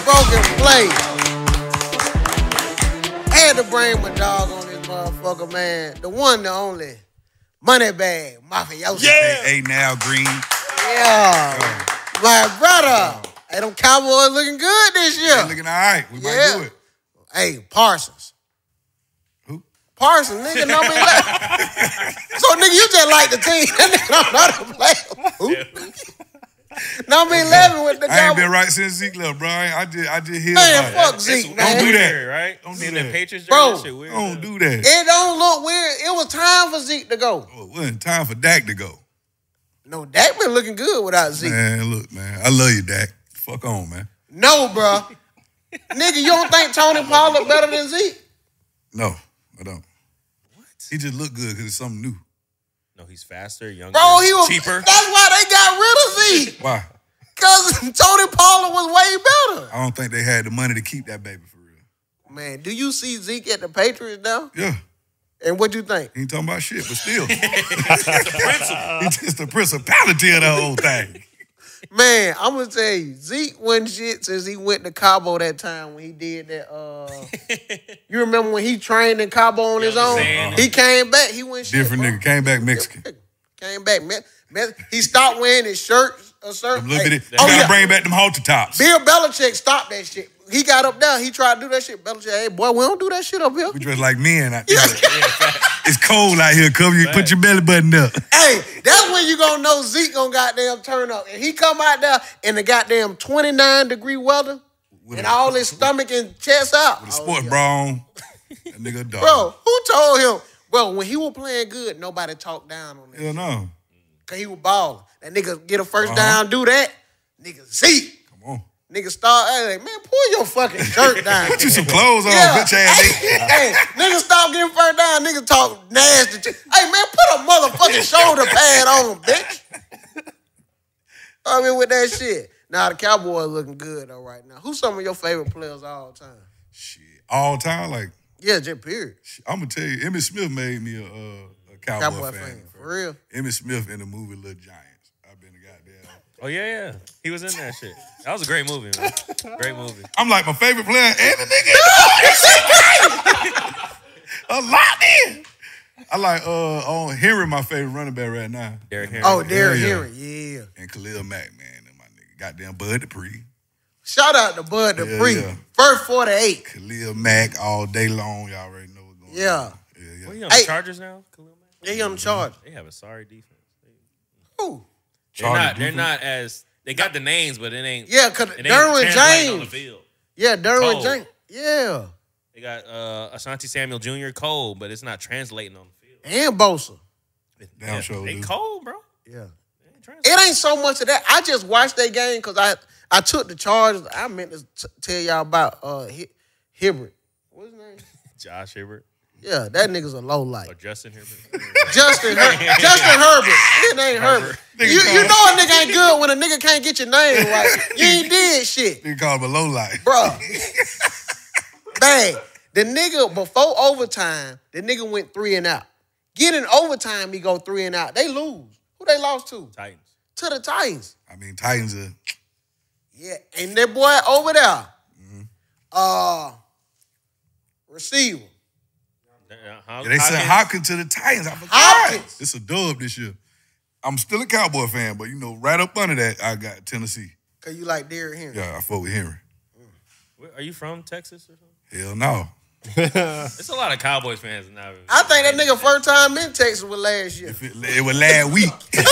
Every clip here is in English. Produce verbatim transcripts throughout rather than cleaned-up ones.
broken play. I had to bring my dog on this motherfucker, man. The one, the only. Moneybag, Mafioso. Yeah. Hey, now, Green. Yeah. Oh. My brother. Hey, them Cowboys looking good this year. They looking all right. We yeah. might do it. Hey, Parsons. Who? Parsons, nigga, number eleven. So, nigga, you just like the team. That nigga don't know the play. Who? Number eleven with the I ain't Cowboys. been right since Zeke left, bro. I, I just, I just hear Man, about fuck it. Zeke, Don't man. do that. Weird, right? Don't See do the that. Patriots Bro, jersey, shit weird. Don't do that. It don't look weird. It was time for Zeke to go. Oh, it wasn't time for Dak to go. No, Dak been looking good without Zeke. Man, look, man. I love you, Dak. Fuck on, man. No, bro. Nigga, you don't think Tony Pollard better than Zeke? No, I don't. What? He just look good because it's something new. No, he's faster, younger, Bro, he was cheaper. That's why they got rid of Zeke. Why? Because Tony Pollard was way better. I don't think they had the money to keep that baby for real. Man, do you see Zeke at the Patriots now? Yeah. And what you think? He ain't talking about shit, but still. He's just the principality of the whole thing. Man, I'm going to tell you, Zeke wasn't shit since he went to Cabo that time when he did that. Uh, you remember when he trained in Cabo on his own? Uh-huh. He came back. He went shit. Different bro. nigga. Came back Mexican. Came back. Me- me- he stopped wearing his shirt. A shirt. A little Hey, bit. You oh, gotta yeah. bring back them halter tops. Bill Belichick stopped that shit. He got up there. He tried to do that shit. Belichick, hey, boy, we don't do that shit up here. We dress like men out there. Yeah. It's cold out here. Cover you. Put your belly button up. Hey, that's when you gonna know Zeke gonna goddamn turn up. And he come out there in the goddamn twenty-nine degree weather With and a- all his stomach and chest out. With a sports bra on. That nigga a dog. Bro, who told him? Bro, when he was playing good, nobody talked down on him. Hell no. Cause he was balling. That nigga get a first Uh-huh. down, do that. Nigga Zeke. Come on. Nigga start, hey, man, pull your fucking shirt down. Put you some clothes on, Yeah. bitch ass nigga. Hey, hey, nigga stop getting first down. Nigga talk nasty. T- hey, man, put a motherfucking shoulder pad on, bitch. I mean, with that shit. Now, the Cowboys looking good, though, right now. Who's some of your favorite players all time? Shit. All time, like, Yeah, just period. I'm gonna tell you, Emmitt Smith made me a, uh, a Cowboy, Cowboy fan. fan, for real. Emmitt Smith in the movie Little Giants. I've been a goddamn. Oh, yeah, yeah. He was in that shit. That was a great movie, man. Great movie. I'm like my favorite player and the nigga. A lot in. I like uh on Henry, my favorite running back right now. Derrick Henry. Oh, Derrick yeah. Henry, yeah. And Khalil Mack, man, and my nigga. Goddamn Bud Dupree. Shout out to Bud Yeah, Dupree. yeah. First forty-eight. Khalil Mack all day long. Y'all already know what's going Yeah. on. Yeah, yeah. What, he on Hey. the Chargers now? Khalil Mack? Yeah, he on the charge. They have a sorry defense. Who? They're Charger not, they're defense? not as, they got the names, but it ain't, Yeah, because it ain't Derwin translating on the James. field. Yeah, Derwin Cole. James. Yeah. They got uh, Ashanti Samuel Junior Cole, but it's not translating on the field. And Bosa. Damn sure They do. cold, bro. Yeah. They ain't translating. It ain't so much of that. I just watched that game because I, I took the charge. I meant to t- tell y'all about uh Hi- Hibbert. What's his name? Josh Hibbert Yeah, that nigga's a low light. or Justin Hibbert. Justin Her- Justin Herbert. His name Herbert. You, you know a nigga ain't good when a nigga can't get your name right. You ain't did shit. They call him a low light. Bruh. Bang. The nigga, before overtime, the nigga went three and out. Getting overtime, he go three and out. They lose. Who they lost to? Titans. To the Titans. I mean, Titans are. Yeah, and that boy over there, uh, receiver. Uh, Hop- Yeah, they sent Hopkins. Hopkins to the Titans. I forgot. Hopkins. It's a dub this year. I'm still a Cowboy fan, but you know, right up under that, I got Tennessee. Cause you like Derrick Henry. Yeah, I fuck with Henry. Where- Are you from Texas or something? Hell no. There's a lot of Cowboys fans now. I think that nigga first time in Texas was last year. If it, it was last week.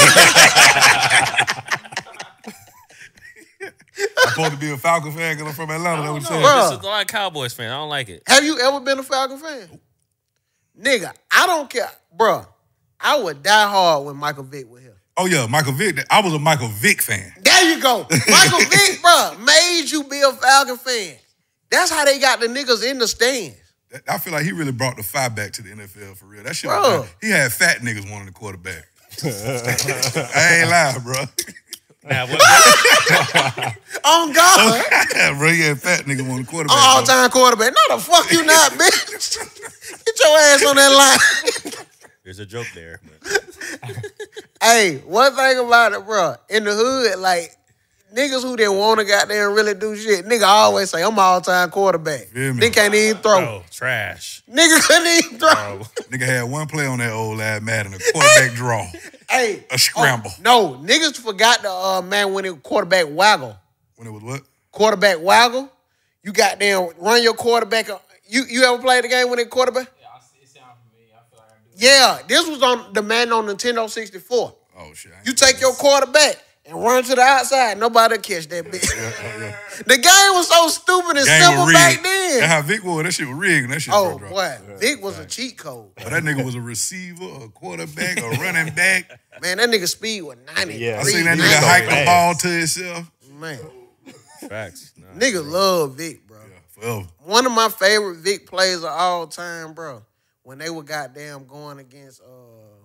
I'm supposed to be a Falcon fan because I'm from Atlanta. I That's what don't I'm know. saying. Bruh. There's a lot of Cowboys fans. I don't like it. Have you ever been a Falcon fan? Nigga, I don't care. Bruh, I would die hard when Michael Vick was here. Oh yeah, Michael Vick. I was a Michael Vick fan. There you go. Michael Vick, bruh, made you be a Falcon fan. That's how they got the niggas in the stands. I feel like he really brought the five back to the N F L for real. That shit. Bro. Was, he had fat niggas wanting the quarterback. I ain't lying, bro. Now, what, On God. bro, he had fat niggas wanting the quarterback. All bro. time quarterback. No, the fuck you not, bitch. Get your ass on that line. there's a joke there. But Hey, one thing about it, bro, in the hood, like, niggas who didn't want to goddamn really do shit, nigga always say, I'm all-time quarterback. Feel me? Nigga can't even throw. Oh, trash. Nigga couldn't even throw. Bro. Nigga had one play on that old ass Madden, a quarterback draw. Hey. A scramble. Oh, no, niggas forgot the, uh, man, when it quarterback waggle. When it was what? Quarterback waggle. You goddamn run your quarterback. You you ever played the game when it quarterback? Yeah, I see, it sounds familiar. I feel like I do. Yeah, this was on the man on Nintendo sixty-four. Oh, shit. You take your quarterback and run to the outside. Nobody catch that bitch. Yeah, yeah. The game was so stupid and Game simple was back rigged. then. That's how Vic was. That shit was rigged. That shit Oh, first dropped. boy. Vic was a cheat code. But that nigga was a receiver, a quarterback, a running back. Man, that nigga speed was ninety. Yeah. I seen that He nigga so hike the fast. ball to himself. Man, Facts. Nah. nigga love Vic, bro. Yeah, forever. One of my favorite Vic plays of all time, bro, when they were goddamn going against uh,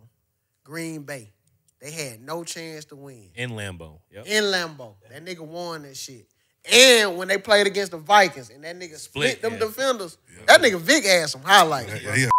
Green Bay. They had no chance to win. In Lambeau. Yep. In Lambeau. That nigga won that shit. And when they played against the Vikings and that nigga split, Split, them yeah. defenders, that nigga Vic had some highlights. Yeah, bro. yeah, he a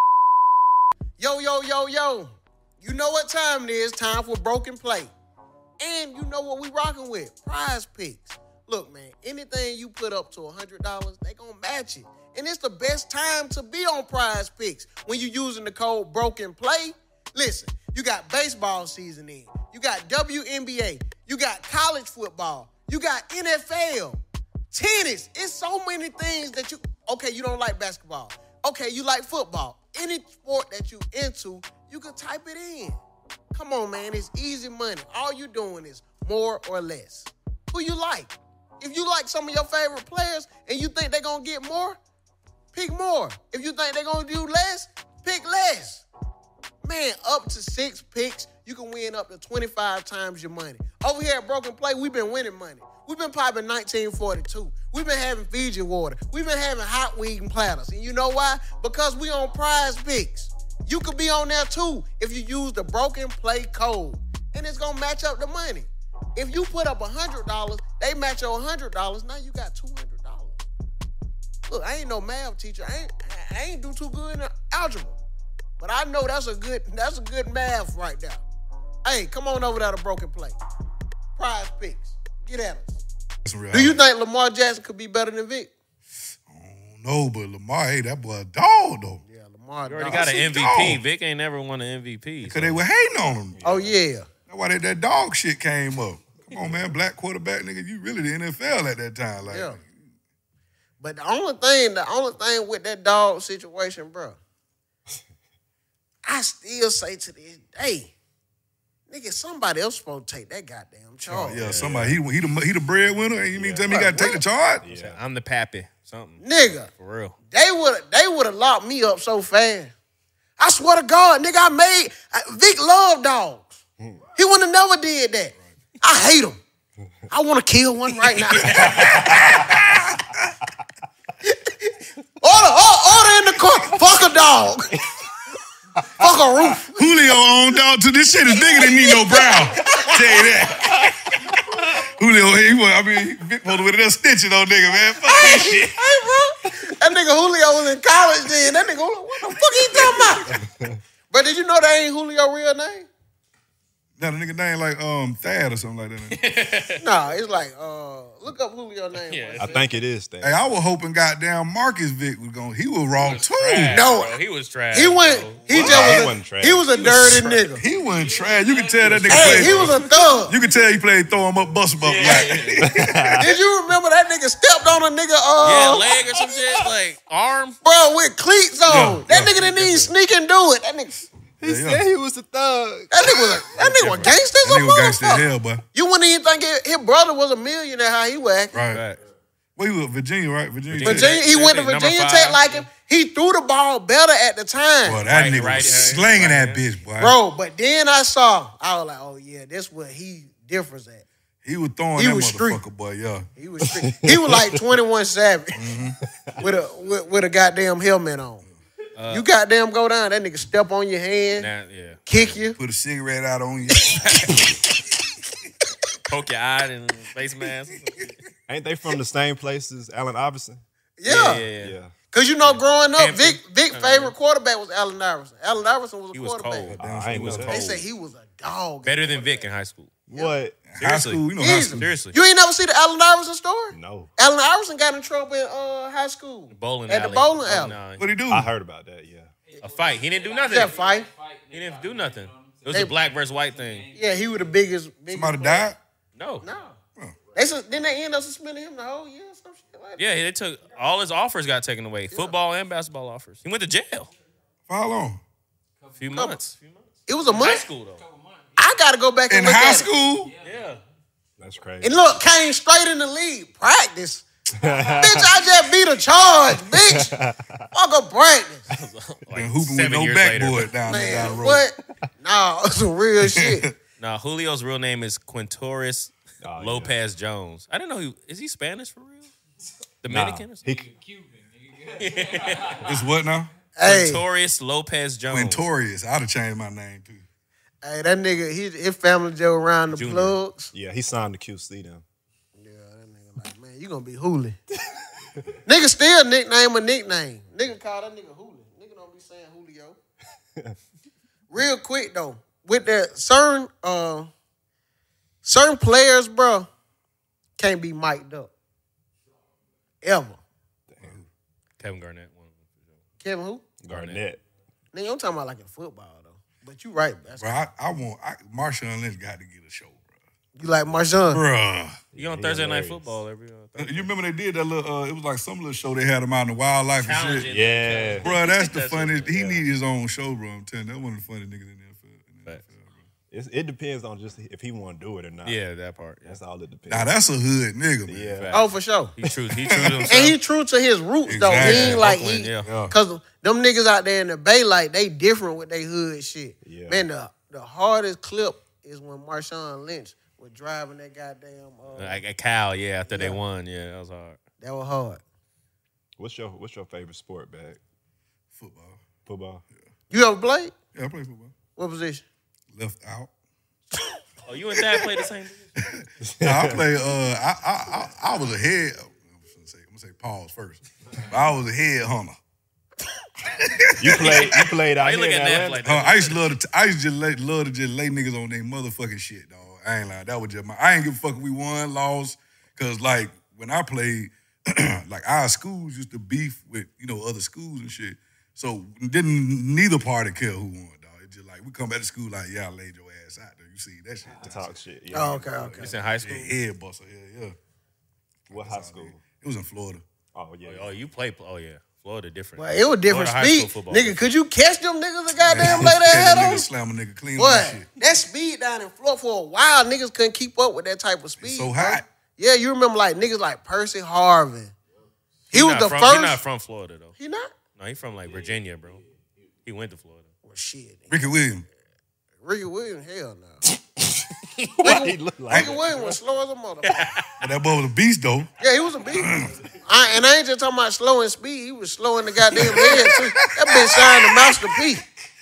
Yo, yo, yo, yo. You know what time it is. Time for Broken Play. And you know what we rocking with. Prize Picks. Look, man, anything you put up to one hundred dollars, they gonna match it. And it's the best time to be on Prize Picks. When you using the code Broken Play, listen, you got baseball season in. You got W N B A. You got college football. You got N F L. Tennis. It's so many things that you... Okay, you don't like basketball. Okay, you like football. Any sport that you into, you can type it in. Come on, man. It's easy money. All you doing is more or less. Who you like? If you like some of your favorite players and you think they're going to get more, pick more. If you think they're going to do less, pick less. Man, up to six picks, you can win up to twenty-five times your money. Over here at Broken Play, we've been winning money. We've been popping nineteen forty-two. We've been having Fiji water. We've been having hot weed and platters. And you know why? Because we on Prize Picks. You could be on there too if you use the Broken Play code. And it's going to match up the money. If you put up one hundred dollars, they match your one hundred dollars. Now you got two hundred dollars. Look, I ain't no math teacher. I ain't, I ain't do too good in algebra. But I know that's a good that's a good math right there. Hey, come on over there to Broken Play. Prize Picks. Get at us. some real Do you highlights. think Lamar Jackson could be better than Vic? No, but Lamar, hey, that boy a dog, though. Yeah, Lamar. You already dog. got an That's a M V P. dog. Vic ain't never won an M V P. Because they were hating on him. Oh, yeah. That's why that, that dog shit came up. Come on, man. Black quarterback, nigga, you really the N F L at that time. Like, Yeah. But the only thing, the only thing with that dog situation, bro, I still say to this day, nigga, somebody else supposed to take that goddamn oh, charge. yeah, somebody, he, he, the, he the breadwinner. You mean tell me he got to take the charge? Yeah. I'm the pappy. Something. Nigga, For real. they would they would have locked me up so fast. I swear to God, nigga, I made I, Vic love dogs. He would have never did that. I hate him. I want to kill one right now. order, order, order in the car. Fuck a dog. Fuck a roof. Julio owned dog too. This shit is bigger than Nino Brown. Tell you that. Julio, he was, I mean, Vic was with that stitching on nigga, man. Fuck that shit. Hey, bro. That nigga Julio was in college then. That nigga Julio, what the fuck he talking about? But did you know that ain't Julio's real name? Now the nigga name like um Thad or something like that. Nah, it's like, uh, look up Julio's name. Yeah. boy. I think it is that. Hey, I was hoping goddamn Marcus Vic was going. He was wrong too. Trash, No. bro. He was trash. He went, bro. he Nah, just he was, wasn't a, trash. he was a dirty nigga. He wasn't trash. You can tell that nigga Hey, played. he was a thug. You can tell he played throw him up, bust him up. Like, Did you remember that nigga stepped on a nigga, Yeah, uh, leg or some shit. Like, arm. bro, with cleats on? Yeah, that yeah. nigga didn't even sneak and do it. That nigga, He Yeah, said yeah. he was a thug. that nigga was a, that nigga was gangster as that a nigga was gangster as motherfucker. hell, boy. You wouldn't even think it, his brother was a millionaire how he was acting. Right. Back. Well, he was Virginia, right? Virginia. Virginia. Tech. Virginia, he went to Number Virginia five. Tech like him. He threw the ball better at the time. Boy, that Right, nigga right was hand, slinging right that hand. bitch, boy. Bro, but then I saw, I was like, oh yeah, this what he differs at. He was throwing He that was motherfucker, street. boy. Yeah. He was street. He was like twenty-one Savage with a with, with a goddamn helmet on. you goddamn go down, that nigga step on your hand, Nah, yeah. kick you. Put a cigarette out on you. Poke your eye and face mask. Ain't they from the same place as Allen Iverson? Yeah. Yeah, yeah, yeah. Cause you know, growing up, Hampton. Vic Vic favorite quarterback was Allen Iverson. Allen Iverson was a He was quarterback. cold. Uh, I ain't He was know cold. They say he was a dog. Better than Vic in high school. What? High Seriously. school, you know high Easy. school. Seriously. You ain't never see the Allen Iverson story? No. Allen Iverson got in trouble in uh, high school. Bowling At alley. the bowling Oh, alley. nah. What he do? I heard about that, yeah. A fight. He didn't do nothing. That fight. He didn't do nothing. It was They- a black versus white thing. Yeah, he was the biggest. biggest Somebody player. died? No. No. They sus- didn't they end up suspending him the whole year or some shit like that? Yeah, they took all his offers got taken away. Football and basketball offers. He went to jail. For how long? A few months. Few months. It was a High month. school though. I got to go back and In look high at school? Yeah. That's crazy. It. And look, came straight in the league. Practice. Bitch, I just beat a charge, bitch. Fuck a practice. Like Been hooping with seven no years later. backboard down there down Man, the road. what? Nah, some real shit. Nah, Julio's real name is Quintoris Oh, yeah. Lopez Jones. I didn't know he is he Spanish for real? Nah, Dominican or he, something? It's what now? Hey, Quintoris Lopez Jones. Quintorius. I'd have changed my name too. hey, that nigga, he, his family Joe around the Junior. plugs. yeah, he signed the Q C then. Yeah, that nigga like, man, you gonna be Hooli. Nigga still nickname a nickname. Nigga call that nigga Hooli. Nigga don't be saying Julio. Real quick though, with that certain uh certain players, bro, can't be mic'd up. Ever. Kevin Garnett. One of them for sure. Kevin who? Garnett. Nigga, I'm talking about like in football though. But you right, that's Bro, I, I want I, Marshawn Lynch got to get a show, bro. you like Marshawn. Bruh. He on he Thursday Night hilarious. Football every uh, Thursday. You remember they did that little, uh, it was like some little show they had him out in the wildlife and Challenging. shit. Yeah. Bro, that's the That's funniest. it, He yeah. need his own show, bro. I'm telling you, that's one of the funny niggas in the N F L. in the N F L, Facts. bro. It's, it depends on just if he want to do it or not. Yeah, that part. Yeah. That's all it depends. Now, that's a hood nigga, man. Yeah. Facts. Oh, for sure. He true. He true to himself. And he true to his roots though. He Exactly. ain't like Oakland, he, yeah. Yeah. cause them niggas out there in the Bay, like they different with they hood shit. Yeah. Man, the the hardest clip is when Marshawn Lynch was driving that goddamn. Uh, Like a cow, yeah, after they Yeah. won. Yeah, that was hard. that was hard. What's your What's your favorite sport, bag? Football. Football. You ever played? Yeah, I play football. What position? Left out. Oh, you and Dad played the same position? Nah, I play. Uh, I, I I I was a head. I'm gonna say, I'm gonna say pause first. But I was a head hunter. You played. You played out Why you here look in at that Atlanta? like Uh, that? I used to love to. T- I used to just let, love to just lay niggas on their motherfucking shit, dog. I ain't lying. That was just my. I ain't give a fuck if we won, lost, cause like when I played, like our schools used to beef with you know other schools and shit. So didn't neither party care who won, dog. It just like we come back to school like yeah, I laid your ass out there. You see that shit? Talk shit. Yeah. Oh, okay, okay. It's in high school. Yeah, head buster. Yeah, yeah. What high school? It was in Florida. Oh yeah. Oh, you play. Oh yeah, Florida different. Well, it was different Florida high school speed. football. Nigga, could you catch them niggas that goddamn lay Catch their head a on? nigga, slam a nigga clean on What? that shit. That speed down in Florida for a while, niggas couldn't keep up with that type of speed. so bro. hot. Yeah, you remember like niggas like Percy Harvin. He, He was not the from, first. He not from Florida though. He not? No, he from like Virginia, bro. He went to Florida. Well, shit. Ricky Williams. Ricky Williams, hell no. What he look like? Ricky Williams was slow as a motherfucker. But that boy was a beast though. Yeah, he was a beast. I, and I ain't just talking about slow in speed. He was slow in the goddamn head too. That bitch signed to Master P.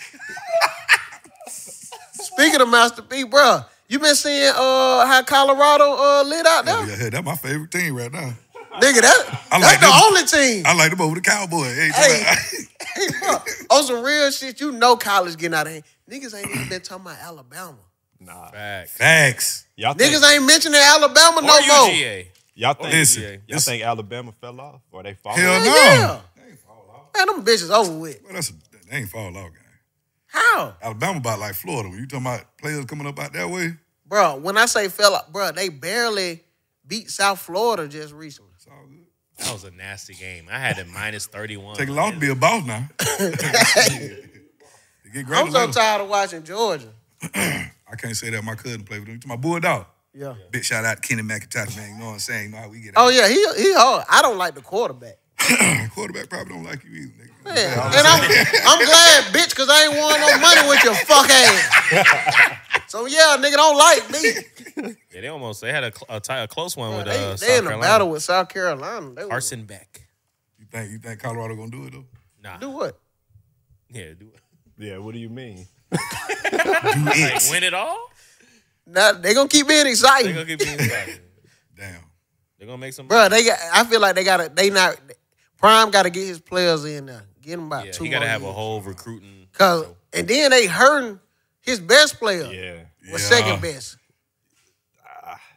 Speaking of Master P, bro, you been seeing uh, how Colorado uh, lit out there? Oh, yeah, yeah, that's my favorite team right now. Nigga, that, I that's like the them. only team. I like them over the Cowboy. Hey, Hey, hey, bro, on some real shit, you know college getting out of hand. Niggas ain't even been talking about Alabama. Nah. Facts. facts. Y'all think, Niggas ain't mentioning Alabama Or no more. U G A. y'all think, Listen, Yeah. y'all it's- think Alabama fell off or they fall Hell off? no. Yeah. Man, them bitches over with. Well, that's a, they ain't fall off, gang. How? Alabama about like Florida. When you talking about players coming up out that way, Bro, when I say fella, bro, they barely beat South Florida just recently. it's all good. That was a nasty game. I had it minus thirty-one. Take a loss to be a boss now. You get great I'm so later. tired of watching Georgia. I can't say that my cousin played with him. To my Bulldog. Yeah. Big shout out to Kenny McIntyre, man. You know what I'm saying? You know how we get Oh out. yeah, he he hard. I don't like the quarterback. Quarterback probably don't like you either, nigga. Man, and I'm I'm glad, bitch, because I ain't won no money with your fuck ass. So yeah, nigga don't like me. Yeah, they almost they had a, cl- a, tie, a close one Bro, with they uh, they South in a Carolina. battle with South Carolina. They was- Carson Beck. You think you think Colorado gonna do it though? Nah. Do what? Yeah, do it. Yeah, what do you mean? Do Like, it. win it all? Now they gonna keep being They exciting, gonna keep being excited. Damn. They gonna make some. bro. They got. I feel like they gotta. They not. Prime got to get his players in there. Get him about Yeah, two. he gotta more have a years. whole recruiting. Cause and then they hurting his best player. Yeah. Was Yeah. second best.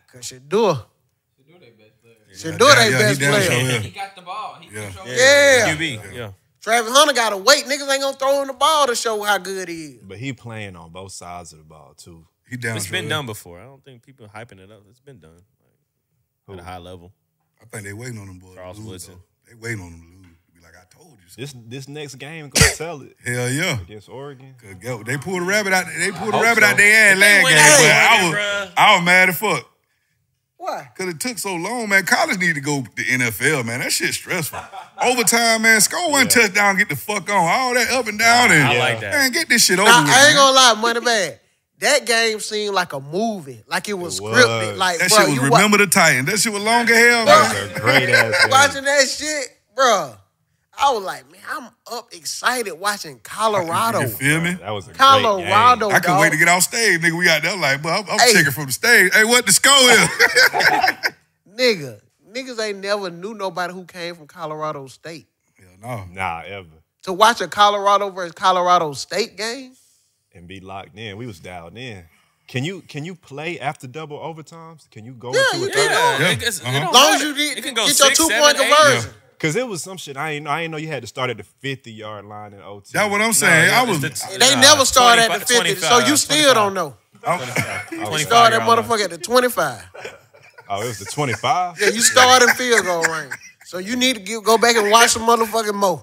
Cause Shador. They do their best player. Shador Yeah, they yeah, best he damn player. sure And is. he got the ball. He Yeah. controls Yeah. Q B. Yeah. Travis Hunter gotta wait. Niggas ain't gonna throw him the ball to show how good he is. But he playing on both sides of the ball too. He down. It's sure been is. done before. I don't think people hyping it up. It's been done Who? like, at a high level. I think they waiting on them boys. to Charles lose, Woodson. though. They waiting on them to lose. Be like, I told you so. This this next game gonna tell it Hell yeah. against Oregon. 'Cause go- They pulled a rabbit out. They pulled a hope rabbit so. out their ass They last win game. that But I game, was, bruh. I was mad as fuck. Why? Cause it took so long, man. College need to go to N F L, man. That shit stressful. Overtime, man. Score one Yeah. touchdown, get the fuck on. All that up and down, and I like that. man, get this shit over Now, with. I ain't man. gonna lie, money bad. That game seemed like a movie, like it was It scripted. was. Like, That bro, shit was you wa- Remember the Titans. That shit was long as hell, That man. was a great ass game. watching that shit, bro. I was like, man, I'm up excited watching Colorado. You feel me? That was a Colorado. great I couldn't dog. wait to get off stage, nigga. We out there like, bro, I'm, I'm Hey. checking from the stage. Hey, what the score is? Nigga, niggas ain't never knew nobody who came from Colorado State. Hell no. game. Nah, ever. To watch a Colorado versus Colorado State game, And be locked in. We was dialed in. Can you can you play after double overtimes? Can you go Yeah, into you it? can. Yeah, Yeah. it, it's, Uh-huh. it don't as long as matter. you did, it can go get your six, two seven, point eight. conversion. Cause it was some shit I ain't know. I ain't know you had to start at the fifty yard line in O T. That's what I'm saying. I it's was. the- They Nah, never started at the twenty-five, fifty, so you still twenty-five. don't know. twenty-five Start that yard line. motherfucker at the twenty-five. Oh, it was the twenty-five. Yeah, you start in field goal range. So you need to get, go back and watch some motherfucking more.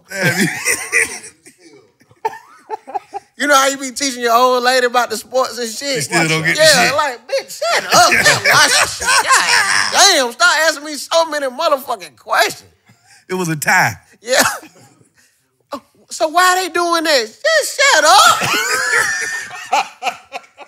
You know how you be teaching your old lady about the sports and shit? She still don't get the yeah, shit. like, bitch, shut up. Just watch the shit. God damn, stop asking me so many motherfucking questions. It was a tie. Yeah. Oh, so why they doing this? Just shut up.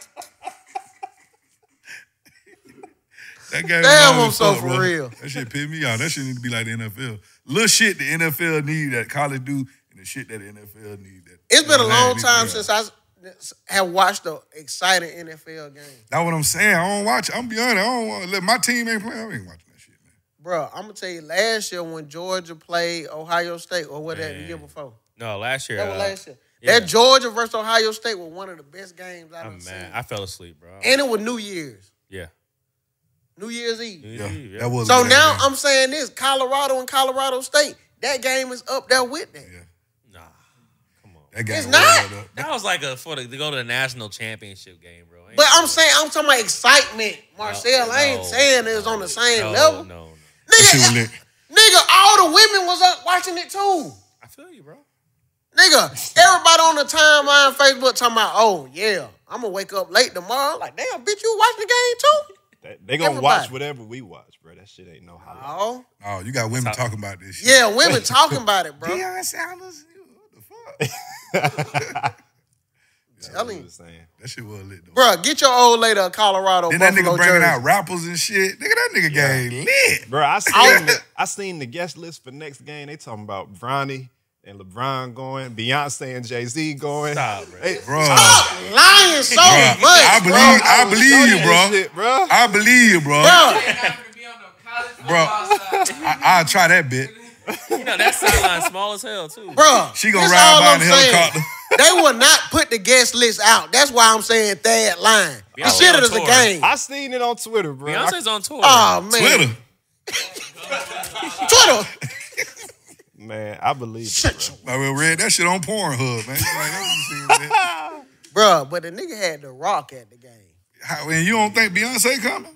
That game Damn, long I'm as so fuck, for bro. real. That shit pissed me off. That shit need to be like the N F L. Little shit the N F L need that college do, and the shit that the N F L need. That It's been a long need to time be since out. I s- have watched an exciting N F L game. That's what I'm saying. I don't watch it. I'm be honest. I don't want to let my team ain't playing. I ain't watching that shit, man. Bro, I'm gonna tell you, last year when Georgia played Ohio State, or what that the year before? No, last year. That was uh, last year. yeah. That Georgia versus Ohio State was one of the best games I've I'm ever mad. seen. I fell asleep, bro. And it was New Year's. yeah. New Year's Eve. New Yeah, Year's Eve, yeah. that was. So a good now game. I'm saying this, Colorado and Colorado State, that game is up there with that. Yeah, Nah, come on. that game It's was not. up there. That was like a for the to go to the national championship game, bro. Ain't But no- I'm saying, I'm talking about excitement. Marcel, I ain't no, saying it was on the same no, level. No, no. That shit was Nigga, lit. nigga, all the women was up watching it too. I feel you, bro. Nigga, everybody on the timeline, Facebook talking about, oh, yeah, I'm going to wake up late tomorrow. Like, damn, bitch, you watching the game too? They, they gonna Everybody. watch whatever we watch, bro. That shit ain't no highlight. Oh. Oh, you got women talking about this shit. Yeah, women talking about it, bro. Deion Sanders. What the fuck? Telling you. I'm just saying. That shit was lit though. Bro, get your old lady a Colorado Then that Buffalo nigga bringing jersey. out rappers and shit. Nigga, that nigga game lit. Bro, I seen the, I seen the guest list for next game. They talking about Bronny and LeBron going, Beyonce and Jay Z going. Stop, bro. Hey, Bro, Stop lying so Bruh, much, I bro. believe, I was believe showing you, bro. that shit, bro. I believe you, bro. Bro, They happen to be on the college Bro. football side. I, I'll try that bit. You know that sideline small as hell too. bro. She gonna this ride all by I'm in the saying. helicopter. They will not put the guest list out. That's why I'm saying third line. The Beyonce shit on is a tour. game. I seen it on Twitter, bro. Beyonce's on tour. Oh, man. Twitter. Twitter. Man, I believe it, bro. I will read that shit on Pornhub, man. Like, I you seen that. Bro, but the nigga had the rock at the game. How, and you don't think Beyonce coming?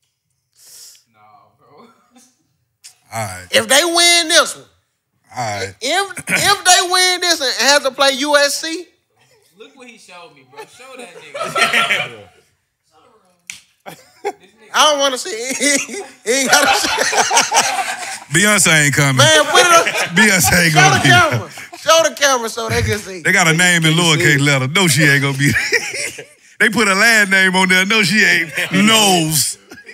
No, bro. All right, If they win this one, all right. if if they win this and have to play U S C, Look what he showed me, bro. Show that nigga. I don't want to see it. He ain't got to Beyonce ain't coming. Man, put it up. Beyonce ain't Show gonna the be there. camera. Show the camera so they can see. They got a name in lowercase letter. No, she ain't gonna be there. They put a last name on there. No, she ain't. Knows.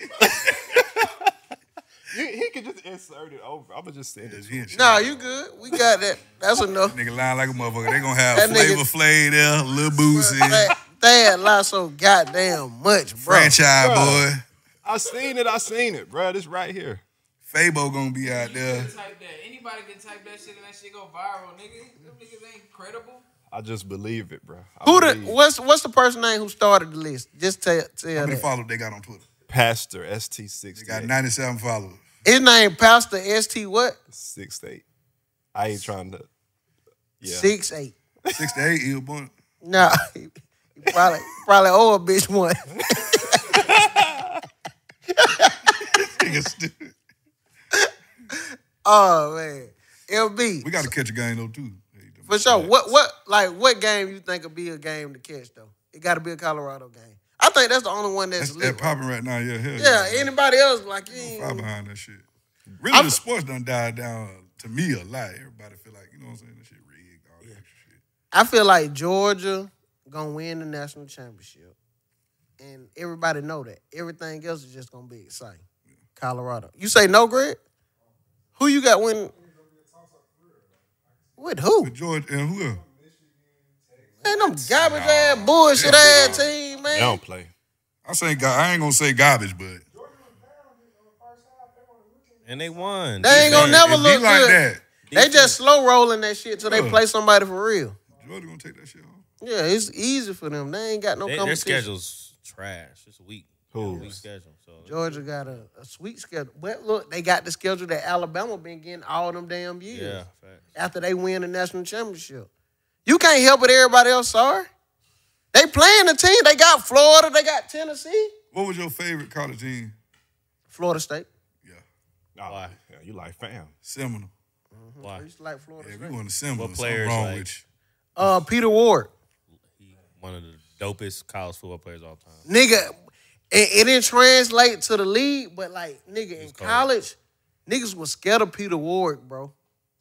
You, he could just insert it over. I'ma just send it. Nah, you good. We got that. That's enough. Nigga lying like a motherfucker. They gonna have That Flavor nigga- Flav there, Lil Boosie, That, that lie so goddamn much, bro. franchise Bro. boy. I seen it. I seen it, bro. This right here. Fabo gonna be out You there. can type that. Anybody can type that shit and that shit go viral, nigga. Them niggas ain't credible. I just believe it, bro. I Who the believe. what's what's the person name who started the list? Just tell tell How many that. followers they got on Twitter? Pastor S T They sixty-eight. got ninety-seven followers. His name Pastor S T what? Six eight. I ain't trying to. Yeah. Six eight. sixty-eight, he was born. Nah, he probably probably owe a bitch one. Nigga stupid. Oh man, L B. We got to catch a game though too. For sure. What what like what game you think would be a game to catch though? It got to be a Colorado game. I think that's the only one that's, That's, lit. that popping right now. Yeah, hell Yeah, anybody else like you Far ain't, behind that shit. Really, I'm- the sports done died down to me a lot. Everybody feel like, you know what I'm saying? That shit rigged, all that extra shit. I feel like Georgia gonna win the national championship, and everybody know that. Everything else is just gonna be exciting. Colorado. You say no, Greg? Who you got winning? With who? But George and who else? Man, them garbage ass bullshit ass team, man. They don't play. I say, ga- I ain't gonna say garbage, but And they won. They ain't gonna never it be look like good. that. They just slow rolling that shit till they Yeah. play somebody for real. Georgia gonna take that shit home. Yeah, it's easy for them. They ain't got no They, their competition. schedule's trash. It's weak. Who? Weak schedule. So Georgia got a, a sweet schedule. But look, they got the schedule that Alabama been getting all them damn years. yeah, facts. After they win the national championship. You can't help it, everybody else, sorry. They playing the team. They got Florida, they got Tennessee. What was your favorite college team? Florida State. Yeah, Oh, Why? yeah, you like fam. Seminole. Why? I used to like Florida Yeah, State. we won the Seminole. What Something players, wrong like- with Uh, Peter Ward. He one of the dopest college football players of all time. Nigga, it, it didn't translate to the league, but like, nigga, in cold. college, niggas was scared of Peter Ward, bro. you.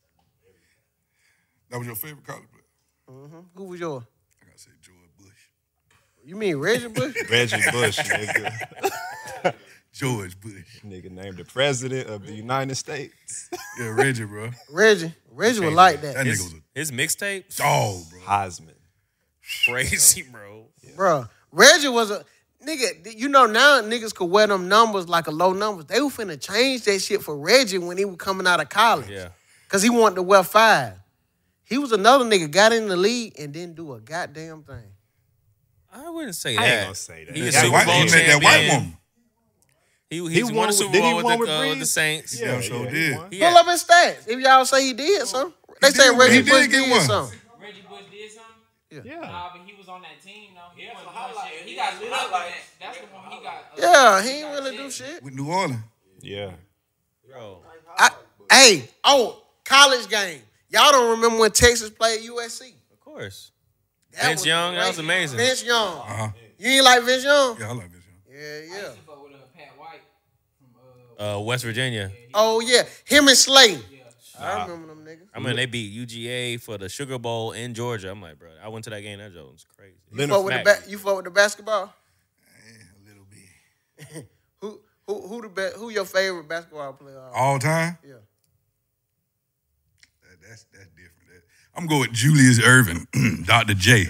That was your favorite college player? Who was yours? I gotta say George Bush. You mean Reggie Bush? Reggie Bush, nigga. George Bush. Nigga named the president of the United States. Yeah, Reggie, bro. Reggie. Reggie was like That that. nigga His, was a his mixtape, dog, bro. Heisman. crazy, bro. Bro, Reggie was a nigga. You know now niggas could wear them numbers like a low numbers. They were finna change that shit for Reggie when he was coming out of college. Yeah. Cause he wanted to wear five. He was another nigga, got in the league and didn't do a goddamn thing. I wouldn't say I that. ain't gonna say that. He a That Super white, Bowl he met that white champion. woman. He, he's He won, won a with- Super did he Bowl with, won the, with uh, with the Breeze? Saints. Yeah, sure he did. won. He Pull had- up his stats. If y'all say he did something. They He say did- Reggie he Bush did get did one. something. Reggie Bush did something? Yeah. Nah, but he was on that team, though. He, He had wasn't some doing highlights. shit. He He got had lit some up in that. highlights. That's the one he got. uh, Yeah, he ain't got really shit. do shit. With New Orleans. Yeah. Bro, I, hey, oh, college game. Y'all don't remember when Texas played U S C? of course. That Vince Young, that was great. amazing. Vince Young. Uh-huh. You ain't like Vince Young? Yeah, I like this. Yeah, I yeah. used to fuck with uh, Pat White from uh, Uh, West Virginia. Oh, yeah. Him and Slay. I remember them niggas. I mean, they beat U G A for the Sugar Bowl in Georgia. I'm like, bro, I went to that game. That joke was crazy. You Leonard fuck, with the Smack. ba- you fuck with the basketball? Yeah, a little bit. Who who who the be- who your favorite basketball player? are? All time? Yeah. That, that's that's different. That, I'm going with Julius Irvin, Doctor J.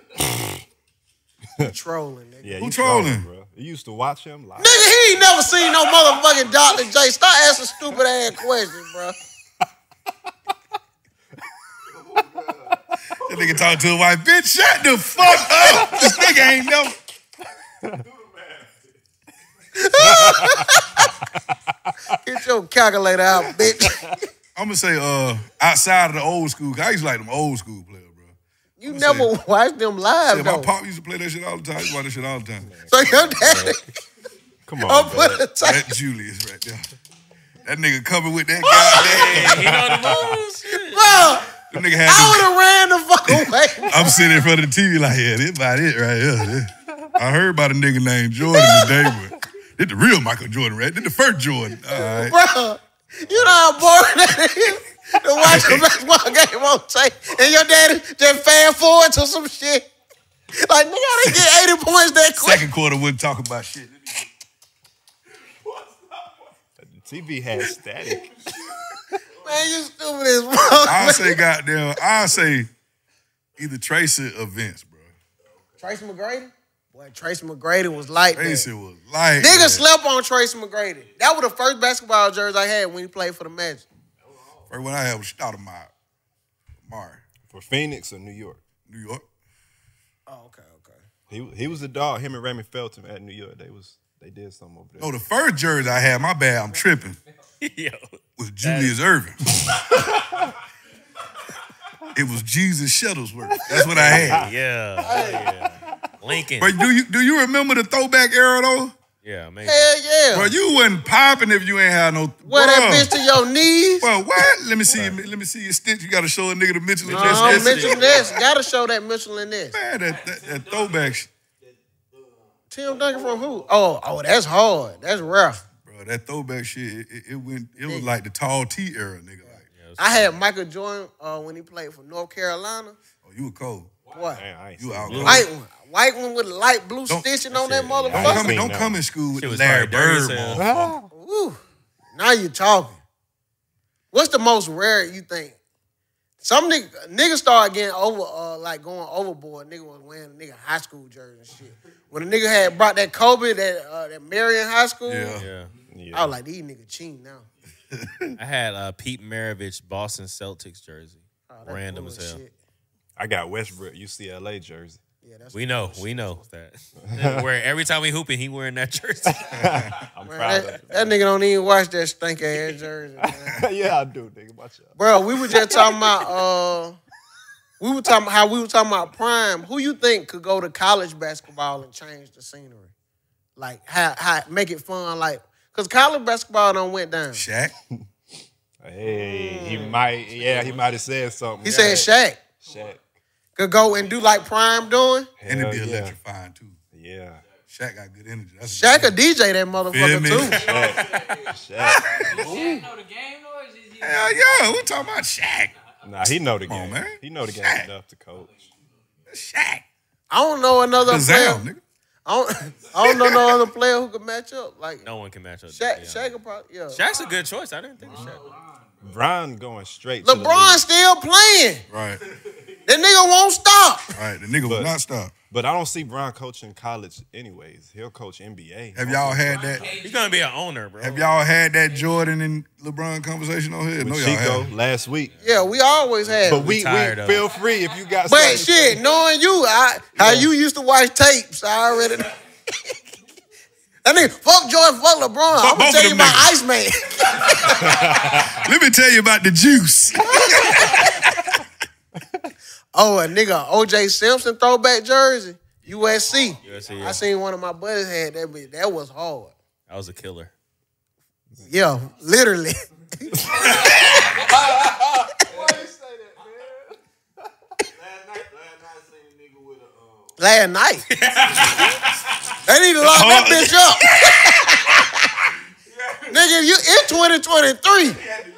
Trolling, nigga. Yeah, Who you trolling? bro. You used to watch him live. Nigga, he ain't never seen no motherfucking Doctor J. Stop asking stupid ass questions, bro. That nigga talk to a white bitch. Shut the fuck up. This nigga ain't never. Get your calculator out, bitch. I'm gonna say uh outside of the old school. 'Cause I used to like them old school players, bro. You I'm never saying- watched them live, Yeah, my though. pop used to play that shit all the time. He used to watch that shit all the time. So your daddy Come oh, on, put man. a tape. That Julius right there. That nigga coming with that goddamn. Hey, he know the moves. Shit. Bro, That nigga had I this- would have ran the fuck away. I'm sitting in front of the T V like, yeah, this about it right here. This- I heard about a nigga named Jordan today, but this the real Michael Jordan, right? This the first Jordan. All right. Bro, you know how boring that is to watch a basketball game on tape and your daddy just fast forward to some shit. Like, nigga, how they get eighty points that quick? Second quarter wouldn't talk about shit. The T V had static. Man, you stupid as fuck. I'll say goddamn, I'll say either Tracy or Vince, bro. Tracy McGrady? Boy, Tracy McGrady was like Tracy that. was like Nigga that. slept on Tracy McGrady. That was the first basketball jersey I had when he played for the Magic. First one I had was Stoudemire. Mari, For Phoenix or New York. New York. Oh, okay, okay. He he was the dog. Him and Raymond Felton at New York. They was They did something over there. No, the first jersey I had, my bad, I'm tripping, Yo. was Julius Irving. It was Jesus Shuttlesworth. That's what I had. Yeah. Oh, yeah. Lincoln. But do you do you remember the throwback era though? Yeah, amazing. Hell yeah. Bro, you wasn't popping if you ain't had no. Wear that Bruh. bitch to your knees. Bro, what? Let me see. you- Let me see your stitch. You got to show a nigga the Mitchell and Uh-huh, Ness. Mitchell and Ness. Gotta show that Mitchell and Ness. Man, that, that, that throwback shit. Tim Duncan from who? Oh, oh, that's hard. That's rough. Bro, that throwback shit, it, it, it went. It was like the tall T era, nigga. Like, I had Michael Jordan uh, when he played for North Carolina. oh, you were cold. What? Man, I ain't You seen out that. cold. White one. White one with light blue Don't- stitching on that shit, Don't I motherfucker. come, seen don't that come one. in school with Shit the was Larry probably dirty Bird, as hell. motherfucker. Ooh, now you talking. What's the most rare you think? Some nigga, niggas start getting over, uh, like going overboard. Nigga was wearing a nigga high school jersey and shit. When a nigga had brought that Kobe, that uh, that Marion High School, Yeah. Yeah. Yeah. I was like, these niggas cheating now. I had uh, Pete Maravich Boston Celtics jersey. Oh, that Random as hell. bullshit. I got Westbrook U C L A jersey. Yeah, that's We know, we know that. Where every time we hooping, he wearing that jersey. I'm Man, proud that, of that nigga don't even watch that stink ass jersey, man. it. Yeah, I do, nigga. Watch out. Bro, we were just talking about uh we were talking how we were talking about prime. Who you think could go to college basketball and change the scenery? Like how how make it fun, like cause college basketball don't went down. Shaq. Hey, he might. Yeah, he might have said something. He said Shaq Shaq. could go and do like Prime doing. And it'd be Hell yeah. electrifying, too. Yeah. Shaq got good energy. That's Shaq could D J that Feel motherfucker me? too. Shaq. Shaq. Shaq know the game though, or is just you? Hell yeah, we talking about Shaq. Nah, he know the Come on, game. man. He know the game Shaq. enough to coach. Shaq. I don't know another player. Kazam, nigga. I don't, I don't know no other player who could match up. Like No one can match up. Shaq, yeah. Shaq could probably yeah. Shaq's a good choice. I didn't think of Shaq. Bron going straight to the LeBron league. still playing. Right, That nigga won't stop. right. The nigga will But- not stop. But I don't see Bron coaching college anyways. He'll coach N B A. Have y'all had that? He's gonna be an owner, bro. Have y'all had that Jordan and LeBron conversation on here? with No, y'all Chico haven't. last week? Yeah, we always had. But it. we, we tired of feel free if you got But something to say. shit, knowing you, I how you used to watch tapes, I already know. That nigga, fuck Jordan, fuck LeBron. I'm gonna both of tell you them about niggas. Iceman. Let me tell you about the juice. Oh, a nigga, O J Simpson throwback jersey, U S C. U S C, I yeah. seen one of my buddies had that, but that was hard. That was a killer. Yeah, literally. Last night. They need to lock that bitch up. Nigga, you in twenty twenty-three.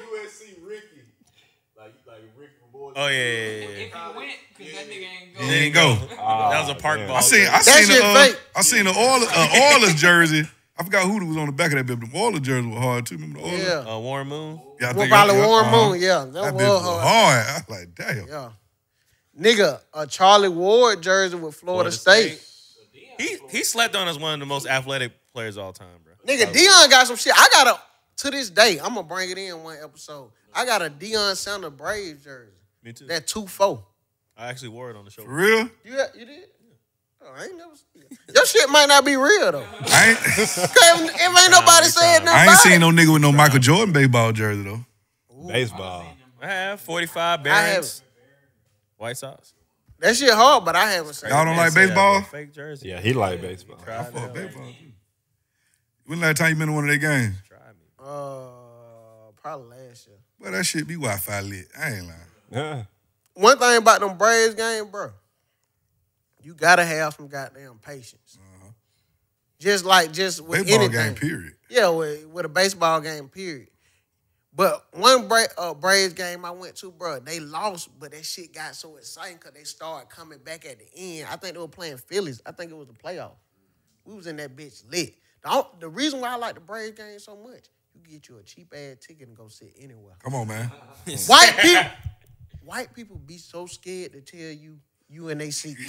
Oh yeah, yeah, yeah. yeah. If he went, cause that nigga ain't go. He didn't go. That was a park damn. ball. I seen. I That seen. shit A, uh, fake. I seen the Oilers, uh, Oilers jersey. I forgot who was on the back of that bit. The Oilers jersey was hard too. Remember the Oilers? Yeah. Uh, Warren Moon. Yeah, I Well, think probably I- Warren uh-huh. Moon, yeah. That, That was bitch was hard. hard. I was like, damn. Yeah. Nigga, a Charlie Ward jersey with Florida, Florida State. He he slept on as one of the most athletic players of all time, bro. Nigga, Dion got some shit. I got a, to this day, I'm going to bring it in one episode. I got a Deion Sanders Braves jersey. Me too. That two four. I actually wore it on the show. For real? You, got- you did? Oh, I ain't never seen it. Your shit might not be real, though. I ain't, Cause if, if ain't nobody we said trying. nothing I ain't about seen it. no nigga with no Michael Jordan baseball jersey though. Baseball. I have forty-five I Barons. White Sox. That shit hard, but I haven't seen Y'all it. don't Man like said I baseball? wore a Fake jersey. Yeah, he like baseball. Tried I it fuck out. baseball too. When last time you been to one of their games? Tried me. Uh, probably last year. Well, that shit be Wi-Fi lit. I ain't lying. Yeah. One thing about them Braves game, bro, you gotta have some goddamn patience. Just like just with Baseball anything. game, period. Yeah, with, with a baseball game, period. But one Bra- uh, Braves game I went to, bro, they lost, but that shit got so exciting because they started coming back at the end. I think they were playing Phillies. I think it was the playoff. We was in that bitch lit. The, on- the reason why I like the Braves game so much, you get you a cheap ass ticket and go sit anywhere. Come on, man. White people, white people be so scared to tell you you in they seat.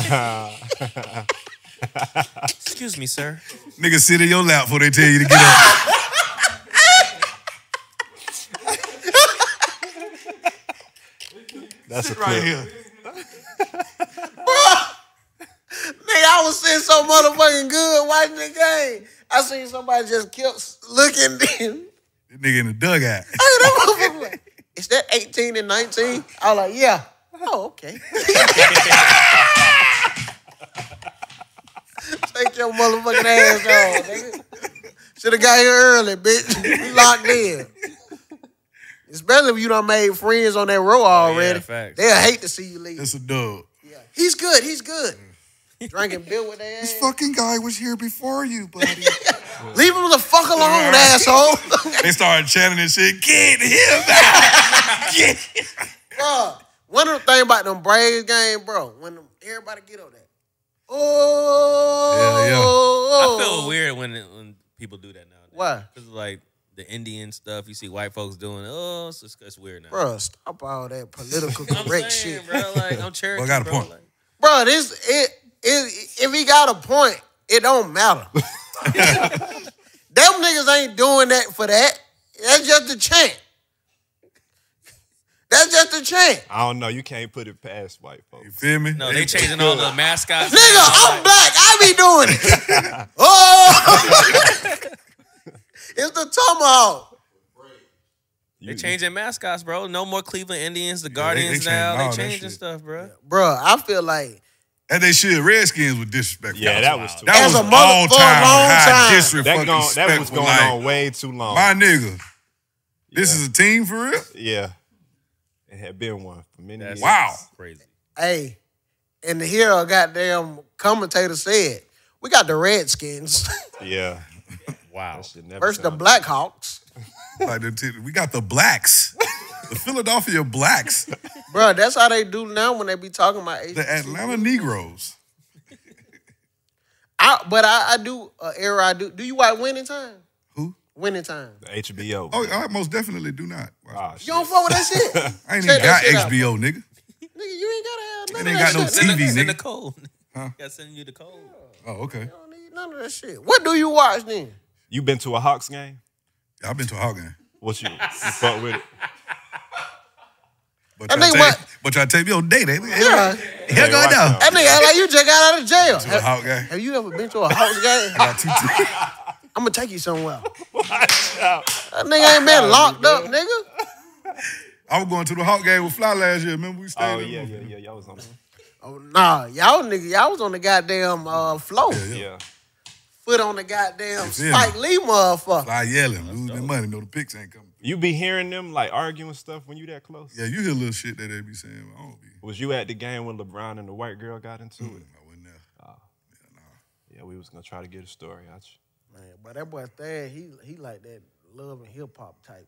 Excuse me, sir. Niggas sit in your lap before they tell you to get up. That's a Right clip. here. Nigga, I was sitting so motherfucking good watching the game. I seen somebody just kept looking. Then, That nigga in the dugout. hey, that motherfucker like, is that eighteen and nineteen? I was like, yeah. Oh, okay. Take your motherfucking ass on, nigga. Should have got here early, bitch. We locked in. Especially if you done made friends on that row already. facts. They'll hate to see you leave. That's a dub. Yeah. He's good. He's good. Drinking beer with their ass. This fucking guy was here before you, buddy. Leave him the fuck alone, asshole. They started chanting and shit. Get him out. Get him. Bro, one of the things about them Braves game, bro, when them, everybody get on that. Oh. I feel weird when it, when people do that nowadays. Why? Because like the Indian stuff, you see white folks doing. Oh, it's, it's, it's weird now. Bro, stop all that political I'm correct saying, shit. bro. Like I'm Cherokee, Well, I got a bro. point. Like, Bro, this it, it if he got a point, it don't matter. Them niggas ain't doing that for that. That's just a chant. That's just a chant. I don't know. You can't put it past white You folks. feel me? no, they changing all the mascots. Nigga, I'm black. I be doing it. Oh, it's the tomahawk. They changing mascots, bro. No more Cleveland Indians, the Guardians changing now. all They that changing shit. stuff, bro. Bro, I feel like And they should. Redskins were disrespectful. Yeah, that was too. That As was a mother- all for a time long high time. disrespectful. that, gone, that was going like, on way too long. My nigga, this Yeah. is a team for real? Yeah, it had been one for many That's years. Wow. crazy. hey, and the hero goddamn commentator said, we got the Redskins Yeah, Wow. that shit never. versus the sounded- Blackhawks. Like the t- we got the blacks, the Philadelphia blacks, Bro, that's how they do now when they be talking about H B C U. the Atlanta Negroes. I, but I, I do uh, era. I do. Do you watch Winning Time? Who? Winning Time. The H B O. Oh, I most definitely do not. Ah, You don't fuck with that shit. I ain't Check even got that shit out, H B O, nigga. Nigga, you ain't gotta have none It ain't of that got no shit. T V, Send, the, send nigga. the code. Huh? Got sending you the code. Oh, okay. You don't need none of that shit. What do you watch then? You been to a Hawks game? I've been to a Hawk game. What you, you fuck with it? But That try to nigga take, what- but try to take me on a date, eh? Yeah. Here go watch down. out. That nigga act like you just got out of jail. To a Hawk game. Have you ever been to a Hawks game? Got two, two. I'm gonna take you somewhere. Watch out. That nigga ain't been locked up, nigga. I was going to the Hawk game with Fly last year. Remember we stayed Oh in- yeah, yeah, yeah. Y'all was on. Oh nah, y'all nigga, y'all was on the goddamn uh, floor. Yeah. Foot on the goddamn feel me? Spike Lee motherfucker. Fly yelling, losing money. No, the picks ain't coming. You be hearing them like arguing stuff when you that close. Yeah, you hear little shit that they be saying. But I don't be. Was you at the game when LeBron and the white girl got into it? I wasn't there. Yeah, we was gonna try to get a story out you. Man, but that boy Thad, he he like that love and hip hop type.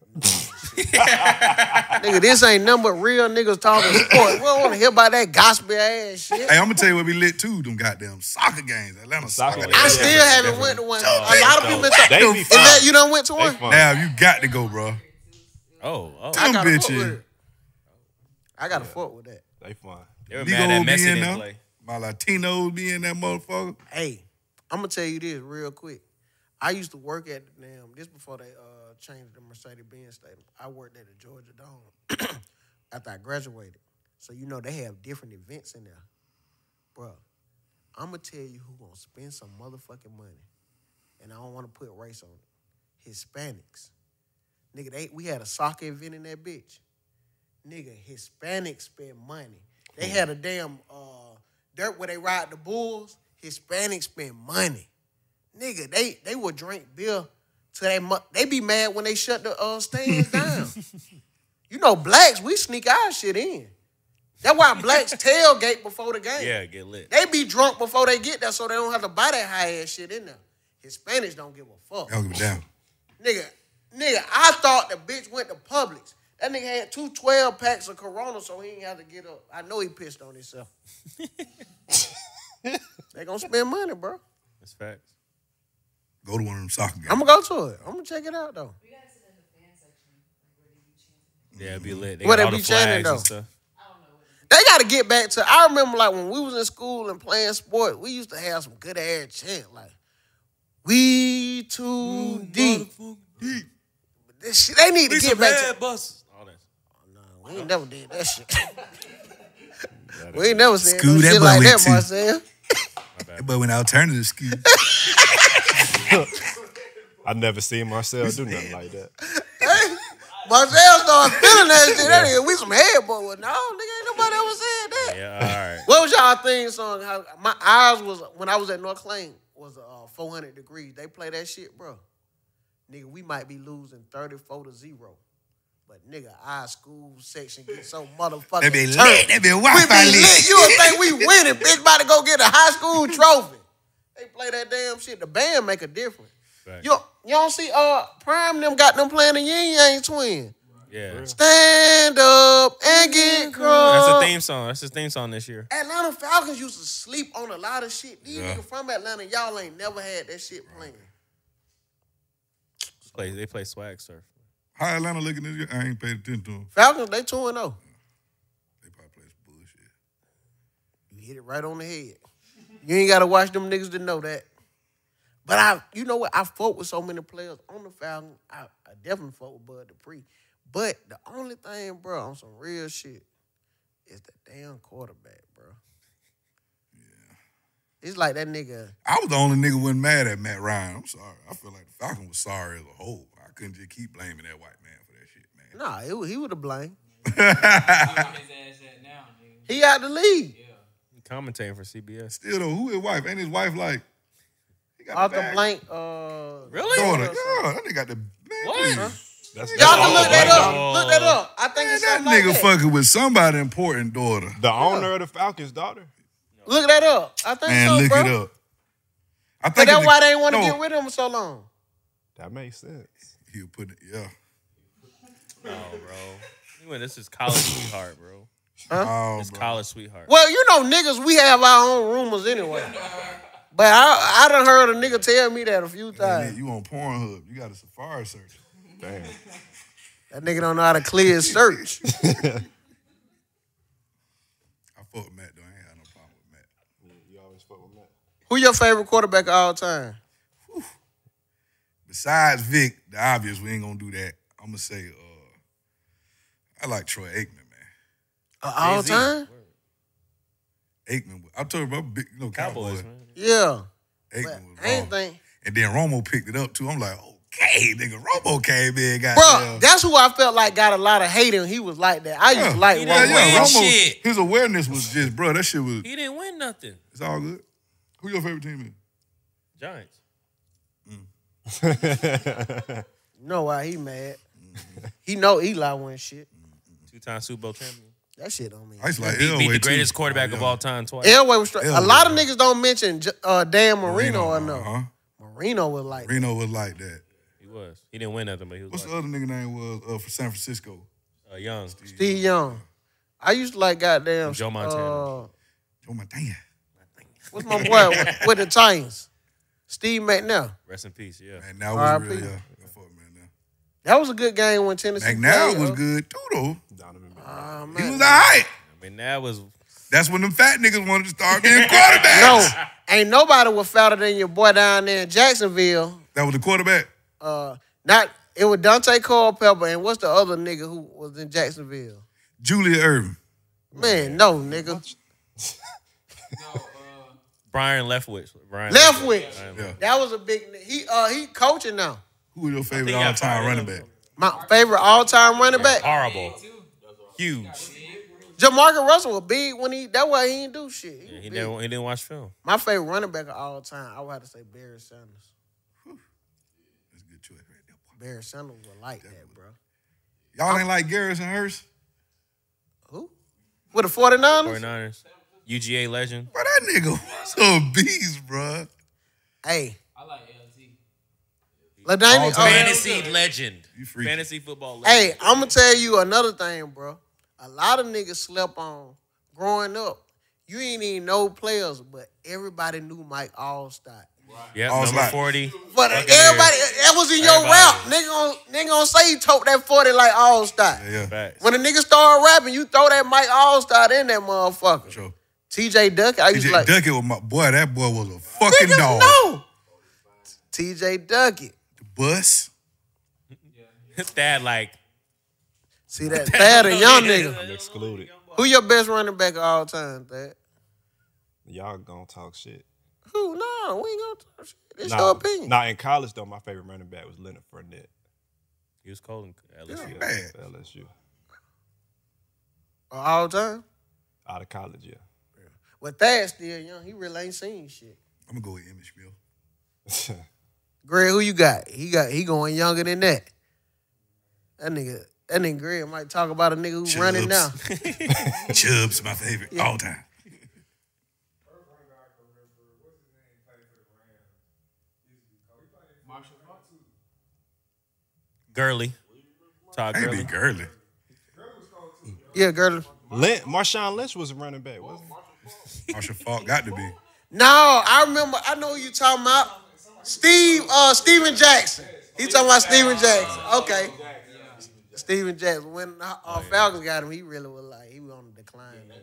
Nigga, this ain't nothing but real niggas talking sports. We don't want to hear about that gospel ass shit. Hey, I'm gonna tell you what we lit too. Them goddamn soccer games, Atlanta Soccer soccer. games. I Yeah, still yeah, haven't definitely. went to one. A lot of people been talking. They be Is fun. that you done went to They one? fun. Now you got to go, bro. Oh, oh. I Them gotta fuck bitches. with it. I gotta fuck with that. They fun. They were Nigo mad that be Messi in didn't there. play. My Latinos be in that motherfucker. Hey, I'm gonna tell you this real quick. I used to work at the damn, this before they uh, changed the Mercedes-Benz Stadium. I worked at the Georgia Dome after I graduated. So, you know, they have different events in there. Bro, I'm gonna tell you who gonna spend some motherfucking money. And I don't wanna put race on it. Hispanics. Nigga, they, we had a soccer event in that bitch. Nigga, Hispanics spend money. They had a damn uh, dirt where they ride the bulls. Hispanics spend money. Nigga, they they would drink beer till they mu- they be mad when they shut the uh, stands down. You know, blacks, we sneak our shit in. That's why blacks tailgate before the game. Yeah, get lit. They be drunk before they get there so they don't have to buy that high ass shit in there. Hispanics don't give a fuck. I don't give a damn. Nigga, nigga, I thought the bitch went to Publix. That nigga had two twelve packs of Corona so he ain't have to get up. I know he pissed on himself. They gonna spend money, bro. That's facts. Go to one of them soccer games. I'm gonna go to it. I'm gonna check it out though. Yeah, it'd be lit. They Where got they all be the chanting, flags and though? stuff. They gotta get back to. I remember like when we was in school and playing sport, we used to have some good ass chant like, "We too deep." This shit, they need to get back to. buses. All that. Nah, we ain't never did that shit. we ain't never said School no that shit like bully that, too. Marcel. But when alternative ski, I never seen Marcel do nothing like that. Marcel started feeling that shit. That nigga, we some head boy. No, nigga, ain't nobody ever said that. Yeah, all right. What was y'all theme song? How, my eyes was, when I was at North Claim, was uh, four hundred degrees. They play that shit, bro. Nigga, we might be losing thirty-four to zero. But nigga, our school section get so motherfucking they be turned. lit. They be We Wi-Fi be lit. lit. You would think we winning, bitch. About to go get a high school trophy. They play that damn shit. The band make a difference. Right. You, you don't see uh Prime them got them playing the Yin Yang Twin. Yeah. Stand up and get crunk. That's a theme song. That's his theme song this year. Atlanta Falcons used to sleep on a lot of shit. These Yeah. niggas from Atlanta, y'all ain't never had that shit playing. Play, they play swag surf. How Atlanta looking this year? I ain't paid attention to them. Falcons, they two and oh. They probably play some bullshit. You hit it right on the head. You ain't got to watch them niggas to know that. But I, you know what? I fought with so many players on the Falcons. I, I definitely fought with Bud Dupree. But the only thing, bro, on some real shit, is the damn quarterback, bro. Yeah. It's like that nigga. I was the only nigga who wasn't mad at Matt Ryan. I'm sorry. I feel like the Falcon was sorry as a whole. I couldn't just keep blaming that white man for that shit, man. Nah, it, was- he would have blamed. Where his ass at now, nigga? He out the league. Yeah. He commentating for C B S. Still though, who his wife? Ain't his wife like? He got the Arthur bag. Blank. Uh, Really? Daughter. Yeah, that nigga got the man. What? please. Huh? That's, Y'all can that's look that the- up. Look that up. I think Man, it's that something like nigga that. fucking with somebody important daughter. The owner of the Falcons' daughter. Look that up. I think Man, so, look bro. it up. I But think that's it's why the- they ain't want to no, get rid of him so long. That makes sense. He'll put it, yeah. Oh, bro. You went, this is college sweetheart, bro. Oh, It's bro. college sweetheart. Well, you know, niggas, we have our own rumors anyway. But I, I done heard a nigga tell me that a few Man, times. you on Pornhub. You got a Safari search. Damn. That nigga don't know how to clear his search. I fuck with Matt, though. I ain't got no problem with Matt. You always fuck with Matt. Who your favorite quarterback of all time? Besides Vic, the obvious, we ain't gonna do that. I'm gonna say, uh, I like Troy Aikman, man. Of all Jay-Z. time? Aikman, I told you about big, you know, Cowboys, Cowboys. man. Yeah. Aikman But was I ain't raw. think. And then Romo picked it up too. I'm like, okay, nigga, Romo came in, got Bro, that's who I felt like got a lot of hate and he was like that. I used to like He Romo. didn't win Romo, shit. his awareness was just, bro, that shit was, He didn't win nothing. it's all good. Who your favorite team is? Giants. You know why he mad. He know Eli won shit. Two-time Super Bowl champion. That shit don't mean. I used to like Beat, Elway beat the too. greatest quarterback Oh, of yeah. all time twice. Elway was straight. A Elway, lot of bro. niggas don't mention J- uh, Dan Marino enough. Uh-huh. Marino was like, Marino was like that. He was. He didn't win nothing, but he was What's like, the other nigga name was uh, for San Francisco? uh, young. Steve Young. I used to like goddamn Joe Montana. Uh, Joe Montana. what's my boy with, with the Titans? Steve McNair. Rest in peace, yeah. Man, that R I was P. really, yeah. I fuck with man, That was a good game when Tennessee McNair played, was though. good too, though. Donovan McNabb. Oh, He man. was all right. I mean, that was That's when them fat niggas wanted to start being quarterbacks. No, ain't nobody was fatter than your boy down there in Jacksonville. That was the quarterback. Uh, not it was Dante Culpepper and what's the other nigga who was in Jacksonville? Julia Irvin. Man, no nigga. No, uh, Brian Leftwich. Brian Leftwich. Brian Yeah. That was a big. ni- He uh he coaching now. Who was your favorite think I all time fired running him. back? My favorite all time running back. Horrible. too. Huge. Jamarcus Russell was big when he. That's why he didn't do shit. He Yeah, was he big. never he didn't watch film. My favorite running back of all time, I would have to say Barry Sanders. That's a good choice right there. boy. Barry Sanders was like that, bro. Y'all ain't like Garrison Hurst? Who? With the 49ers? 49ers. U G A legend. Bro, that nigga was a beast, bro. Hey, I like L T. LaDainian. All oh, time. Fantasy legend. You freaky. Fantasy football legend. Hey, I'm gonna tell you another thing, bro. A lot of niggas slept on growing up. You ain't even know players, but everybody knew Mike Allstott. Yep, All's number like- forty. But Buccaneers. everybody, that was in your Everybody. rap. Nigga gonna, nigga gonna say he tote that forty like Allstott. Yeah, yeah. Facts. When a nigga start rapping, you throw that Mike Allstott in that motherfucker. Sure. T J Duckett, I used T to J like. Duckett was my boy. That boy was a fucking Niggas dog. know. T J Duckett. The bus. That like See that Thad a young nigga. I'm excluded. Who your best running back of all time, Thad? Y'all gonna talk shit. Who? No, we ain't gonna talk shit. It's Nah, your opinion. Nah, in college though, my favorite running back was Leonard Fournette. He was cold in L S U. Yeah. Bad. L S U. All the time. Out of college, yeah. But Thad still young. He really ain't seen shit. I'm gonna go with Emmett Smith. Greg, who you got? He got he going younger than that. That nigga, that nigga Greg might talk about a nigga who's Chubbs. running now. Chubbs, my favorite Yeah. all time. Gurley. Todd Ain't Gurley. be Gurley. Yeah, girl. Lynch, Marshawn Lynch was a running back, wasn't he? Marshall Falk got to be. No, I remember. I know who you talking about. Steve, uh, Steven Jackson. He talking about Steven Jackson. Okay. Steven Jackson. When uh, Falcons got him, he really was like he was on the decline. Man.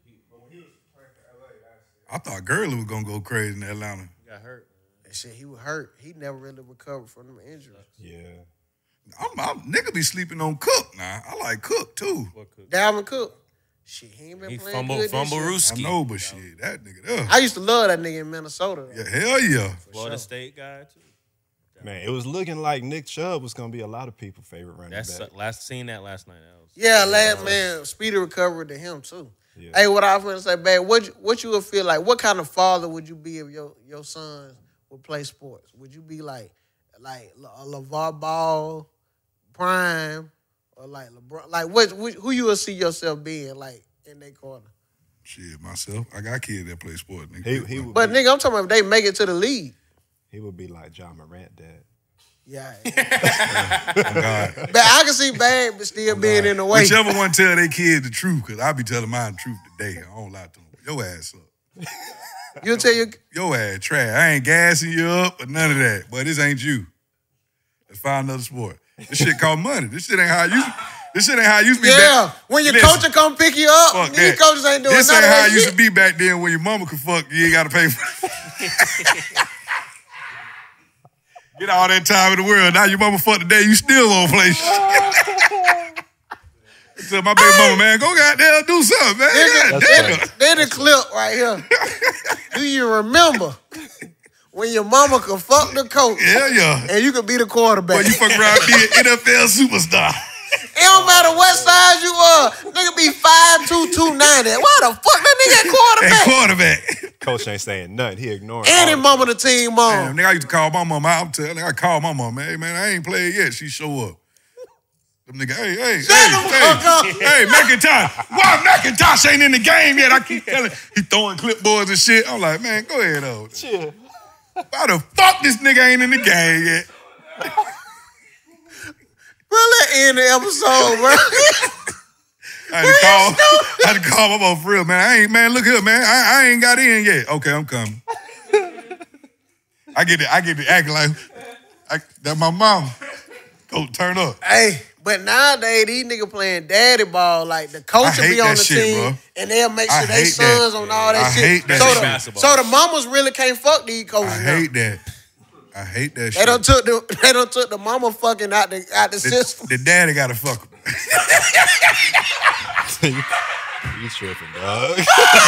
I thought Gurley was gonna go crazy in Atlanta. He got hurt. That shit, he was hurt. He never really recovered from them injuries. Yeah. I'm, I'm nigga be sleeping on Cook now. I like Cook too. What could- Dalvin Cook. Shit, he ain't been He playing fumble, good fumble this year. I Rooski. know, but shit, that nigga, ugh. I used to love that nigga in Minnesota. Though. Yeah, hell yeah. Florida sure. State guy too. Man, it was looking like Nick Chubb was gonna be a lot of people's favorite running That's back. uh, last seen that last night. That was, Yeah, last man, speedy recovery to him too. Yeah. Hey, what I was gonna say, babe, what you, what you would feel like? What kind of father would you be if your your sons would play sports? Would you be like like a LeVar Ball, Prime, or like LeBron? Like what? Who who you would see yourself being like in their corner? Shit, myself. I got kids that play sports, nigga. He, he, would But be, nigga, I'm talking about if they make it to the league. he would be like John Morant, dad. Yeah, Oh, God. but I can see Bad but still being in the way. Whichever one tell their kids the truth, because I be telling mine the truth today. I don't lie to them. Your ass up. You'll tell your Your ass trash. I ain't gassing you up or none of that. But this ain't you. Let's find another sport. This shit called money. This shit ain't how I used This shit ain't how I used to be yeah. back. When your Listen, coach will come pick you up, fuck these that. coaches ain't doing This none ain't of how that I used shit. to be back then when your mama could fuck. You ain't got to pay for it. Get all that time in the world. Now your mama fuck today, you still won't play shit. Tell my baby mama, man, go goddamn do something, man. God damn. Then the clip right here. Do you remember when your mama could fuck the coach Yeah, yeah. and you could be the quarterback? But you fuck around and be an N F L superstar. It don't matter what size you are. Nigga be five two, two ninety. Why the fuck that nigga And at quarterback? quarterback. Coach ain't saying nothing. He ignoring. And all his of mama the team Damn, mom. nigga, I used to call my mama out. I'm telling I call my mama, hey, man, I ain't played yet. She show up. Them nigga, hey, hey, Shut hey, the fuck up. hey, hey, McIntosh. Why McIntosh ain't in the game yet? I keep telling he throwing clipboards and shit. I'm like, man, go ahead, though. Chill. Why the fuck this nigga ain't in the game yet? Bro, let end the episode, bro. I had to call, I had to call my mama for real, man. I ain't, man, look here, man. I, I ain't got in yet. Okay, I'm coming. I get it, I get it acting like I, that my mom. Go turn up. Hey, but nowadays these niggas playing daddy ball. Like the coach I will be hate on that the shit, team, bro. and they'll make I sure they hate that. sons on all that I shit. hate that so, shit. the, Basketball. so the mamas really can't fuck these coaches. I now. hate that. I hate that They shit. don't took the they don't took the mama fucking out the out the, the, system. the daddy gotta fuck him. You tripping, dog.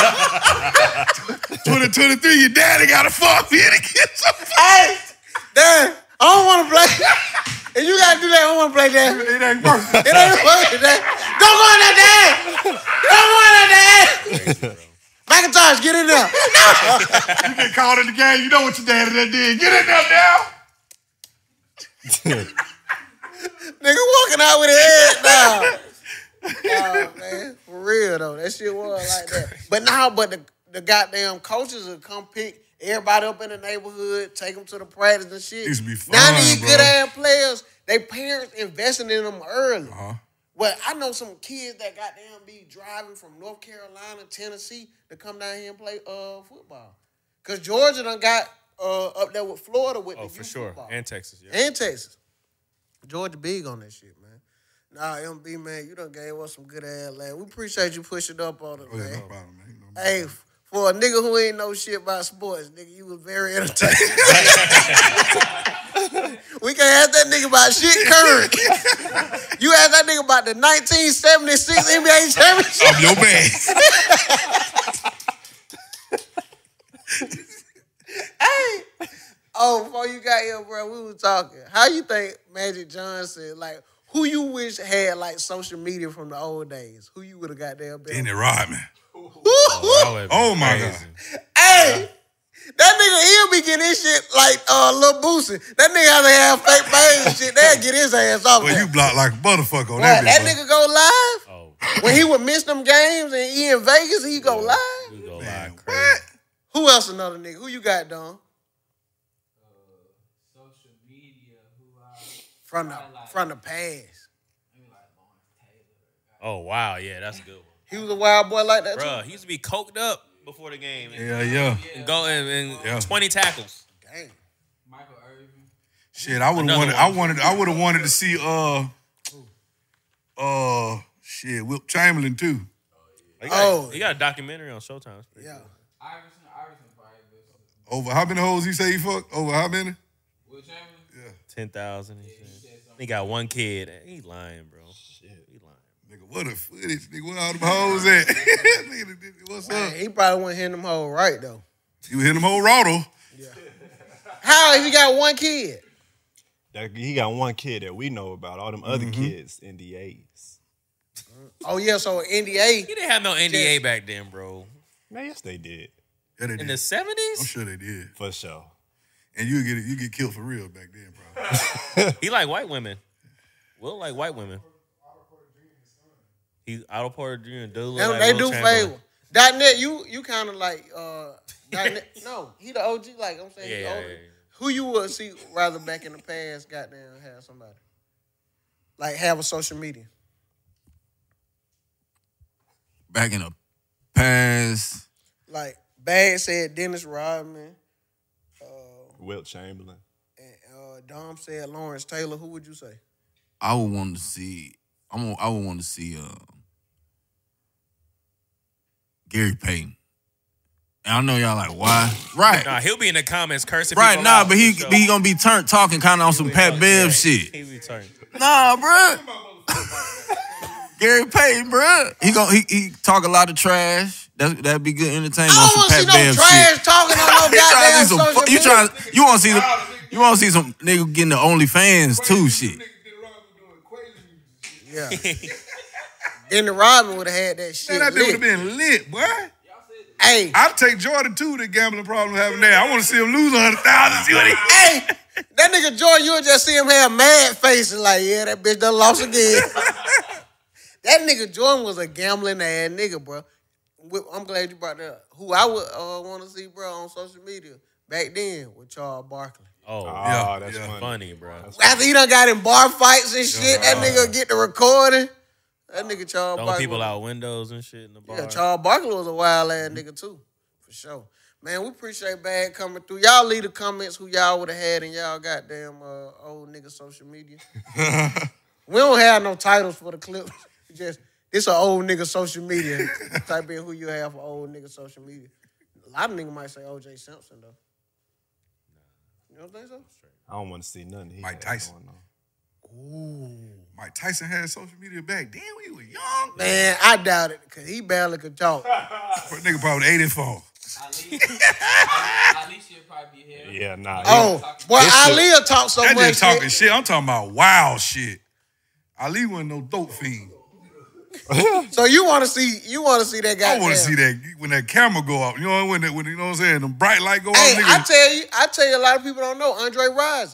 twenty twenty-three, your daddy gotta fuck me to get some Hey, damn, I don't want to play. If you gotta do that, I don't want to play that. It ain't working. It ain't working. That. Don't go in that day. Don't go in that day. McIntosh, get in there. You get called in the game, you know what your daddy done did. Get in there now. Nigga walking out with his head down. Oh, man. For real, though. That shit was like that. But now, but the, the goddamn coaches will come pick everybody up in the neighborhood, take them to the practice and shit. Used to be fun, now these bro. good-ass players, they parents investing in them early. Uh-huh. Well, I know some kids that goddamn be driving from North Carolina, Tennessee to come down here and play uh, football. Because Georgia done got uh, up there with Florida with Oh, the for youth sure. football. And Texas, yeah. And Texas. Georgia big on that shit, man. Nah, M B, man, you done gave us some good ass laugh. We appreciate you pushing up on it, Oh, yeah, man. no problem, man. No Hey, f- for a nigga who ain't know shit about sports, nigga, you was very entertaining. We can't ask that nigga about shit current. You ask that nigga about the nineteen seventy-six N B A championship. I'm your man. Oh, before you got here, bro, we were talking. How you think Magic Johnson, like, who you wish had, like, social media from the old days? Who you would have got there? Denny Rodman. Oh, Oh, my God. Hey, that nigga, he'll be getting his shit like uh, Lil Boosie. That nigga have to have fake bangs and shit. They'll get his ass off Well, there. you block like a motherfucker on Boy, that that bitch. nigga go live? Oh, When he would miss them games and he in Vegas, he go live? you go Man, live what? crazy. Who else another nigga? Who you got, Don? Social media, who I From the, from the past. maybe like Lawrence Taylor. Oh wow, yeah, that's a good one. He was a wild boy like that, Bruh, too? he used to be coked up before the game and, Yeah, yeah. and go and, and Yeah. twenty tackles. Dang. Michael Irvin. Shit, I would have Another wanted. one. I wanted. I would have wanted to see. Uh, uh, shit, Wilt Chamberlain too. He got, Oh. he got a documentary on Showtime. It's pretty Yeah. good. Iverson, Iverson probably good. Over how many hoes he say he fucked? Over how many? Will Chamberlain? Yeah, Ten thousand. He, he said. said something. He got one kid. He lying, bro. Shit, he lying. nigga, what a footage, nigga. Where all them hoes at? Nigga, what's Man, up? he probably wasn't hitting them hoes right, though. You hit him whole Roto. How if he got one kid? That, he got one kid that we know about. All them other Mm-hmm. kids, N D As. Oh, yeah, so N D A. He didn't have no N D A back then, bro. Man, yes, they did. Yeah, they In did. the I'm seventies, sure they did. For sure. And you get you get killed for real back then, probably. he like white women. Will like white women. He Otto Porter Junior do look They, like they Will do Chamberlain. favor. Dot net, you you kind of like uh, dot net, no, he the O G. Like I'm saying, Yeah, he yeah, older. yeah. Who you would see rather back in the past? Goddamn, have somebody like have a social media. Back in the past, Like Bad said Dennis Rodman, Wilt Chamberlain. and uh, Dom said Lawrence Taylor. Who would you say? I would want to see. I'm. gonna- I would want to see uh, Gary Payton. And I know y'all like why, right? Nah, he'll be in the comments cursing. Right, people nah, out, but he for sure. he gonna be turned talking kind of on some Pat Bev shit. He be turned. Nah, bruh. Gary Payton, bruh. He gon' he, he talk a lot of trash. That that'd be good entertainment I on don't some want to see Pat no Bev trash shit. talking on no You trying goddamn to see some? social fu- You media. trying? You want to see some? You want to see some nigga getting the OnlyFans too? Shit. Yeah. Dennis Rodman would have had that shit. Man, that dude would lit. have been lit, boy. Hey, I'd take Jordan too. The gambling problem having there. I want to see him lose a hundred thousand. See what he. hey, that nigga Jordan, you would just see him have mad faces like, yeah, that bitch done lost again. That nigga Jordan was a gambling ass nigga, bro. I'm glad you brought that up. Who I would uh, want to see, bro, on social media back then with Charles Barkley. Oh, Oh, Yeah, that's yeah. funny. funny, bro. After he done got in bar fights and shit, that nigga get the recording. That nigga Charles Throwing Barkley. people out windows and shit in the bar. Yeah, Charles Barkley was a wild ass nigga too, for sure. Man, we appreciate Bad coming through. Y'all leave the comments who y'all would have had in y'all goddamn uh, old nigga social media. We don't have no titles for the clip. Just it's an old nigga social media. Type in who you have for old nigga social media. A lot of niggas might say O J Simpson though. You don't think so? I don't want to see nothing. He Mike had Tyson. going on. Mike Tyson had social media back then when he was young. Man, I doubt it because he barely could talk. That nigga probably eighty-four. Ali, Ali should probably be here. Yeah, nah. he- Oh, boy, This shit- Ali will talk so That much just talking shit. shit. I'm talking about wild shit. Ali wasn't no dope fiend. So you want to see you want to see that guy? I want to see that when that camera go up. You know when that when you know what I'm saying? The bright light go Hey, off. I Nigga. tell you, I tell you, a lot of people don't know Andre Rison.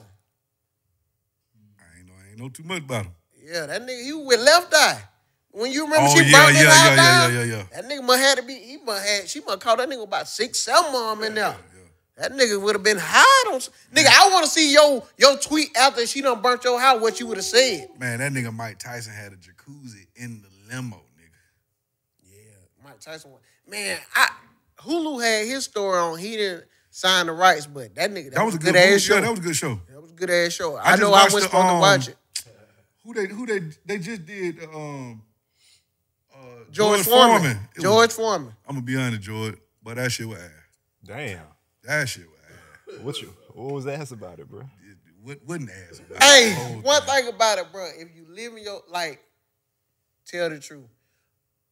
I ain't know. I ain't know too much about him. Yeah, that nigga, he was with Left Eye. When you remember Oh, she yeah, burnt yeah, his yeah, house yeah, down, yeah, yeah, yeah. that nigga must had to be. He must had. She must call that nigga about six, seven of them in there. That nigga would have been high on. Nigga, I want to see your your tweet after she done burnt your house. What you would have said? Man, that nigga Mike Tyson had a jacuzzi in the limo, nigga. Yeah, Mike Tyson. wa- Man, I Hulu had his story on. He didn't sign the rights, but that nigga that, That was a good, ass movie. show. Yeah, that was a good show. That was a good ass show. I I, just know I watched was the, supposed to um, watch it. Who they who they they just did um uh, George, Foreman. It was- George Foreman. I'm gonna be honest, George, but that shit was ass. Damn. That shit was ass. What you? What was ass about it, bro? It wouldn't- wouldn't ass. about Hey, the whole one thing. thing about it, bro, if you live in your, like, tell the truth.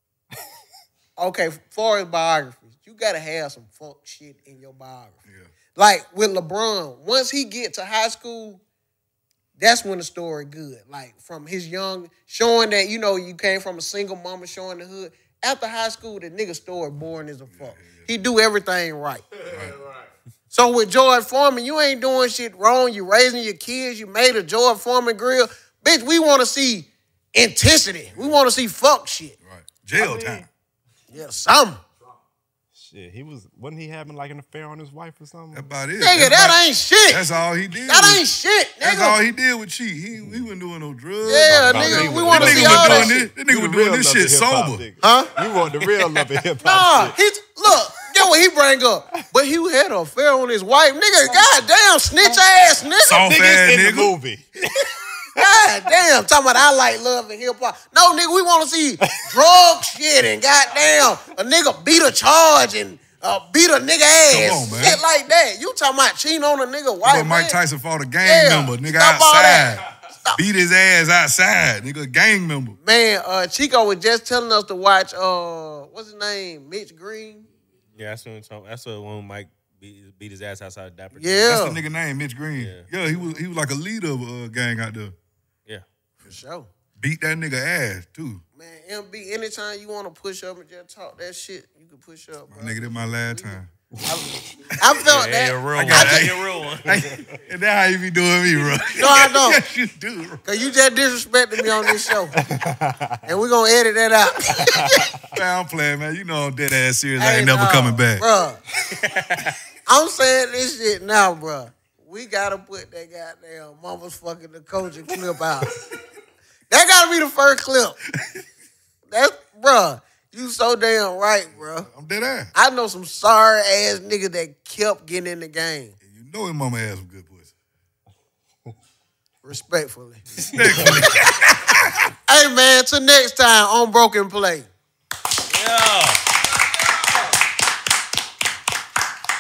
Okay, far as biographies, you gotta have some fuck shit in your biography. Yeah. like with LeBron, once he get to high school, that's when the story good. Like from his young, showing that, you know, you came from a single mama, showing the hood. After high school, the nigga story boring as a fuck. Yeah, yeah. He do everything right. right. So with George Foreman, you ain't doing shit wrong. You raising your kids. You made a George Foreman grill. Bitch, we want to see intensity. We want to see fuck shit. Right. Jail I mean, time. Yeah, something. Shit, he was, wasn't he having like an affair on his wife or something? That's about it. Nigga, that's that about, ain't shit. That's all he did. That was, ain't shit, nigga. That's all he did with cheat. He, he wasn't doing no drugs. Yeah, Nah, nigga, nah, we nah, want to nah, see nah, all nah, that this, shit. This nigga was doing this shit sober. Huh? You want the real love of hip hop Nah, shit. he's, look, get what he bring up. But he had an affair on his wife. Nigga, goddamn, snitch ass nigga. Soft Niggas ass in nigga. the movie. God damn, talking about I like love and hip hop. No, nigga, we want to see drug shit and goddamn a nigga beat a charge and uh, beat a nigga ass. Come on, man. Shit like that. You talking about cheating on a nigga wife? But Mike man? Tyson fought a gang Yeah, member, nigga, stop all outside. that. Stop. Beat his ass outside, nigga, gang member. Man, uh, Chico was just telling us to watch. Uh, what's his name? Mitch Green. Yeah, that's when that's the one Mike beat, beat his ass outside of Dapper. Yeah, That's the nigga name, Mitch Green. Yeah. Yeah, he was he was like a leader of a uh, gang out there. Yeah. for sure. Beat that nigga ass too. Man, M B, anytime you want to push up and just talk that shit, you can push up, bro. My nigga, this my last time. I felt Yeah, that. you're a real I one. got Yeah, it. you're a real one. And that's how you be doing me, bro. No, I don't. Yes, you do, bro. Cause you just disrespected me on this show. And we're gonna edit that out. Man, I'm playing, man. You know I'm dead ass serious. I Hey, ain't never nah, coming back. Bruh. I'm saying this shit now, bruh. We gotta put that goddamn mama's fucking the culture clip out. That gotta be the first clip. That's, bruh, you so damn right, bruh. I'm dead ass. I know some sorry ass niggas that kept getting in the game. You know his mama ass some good pussy. Respectfully. Hey man, till next time on Broken Play.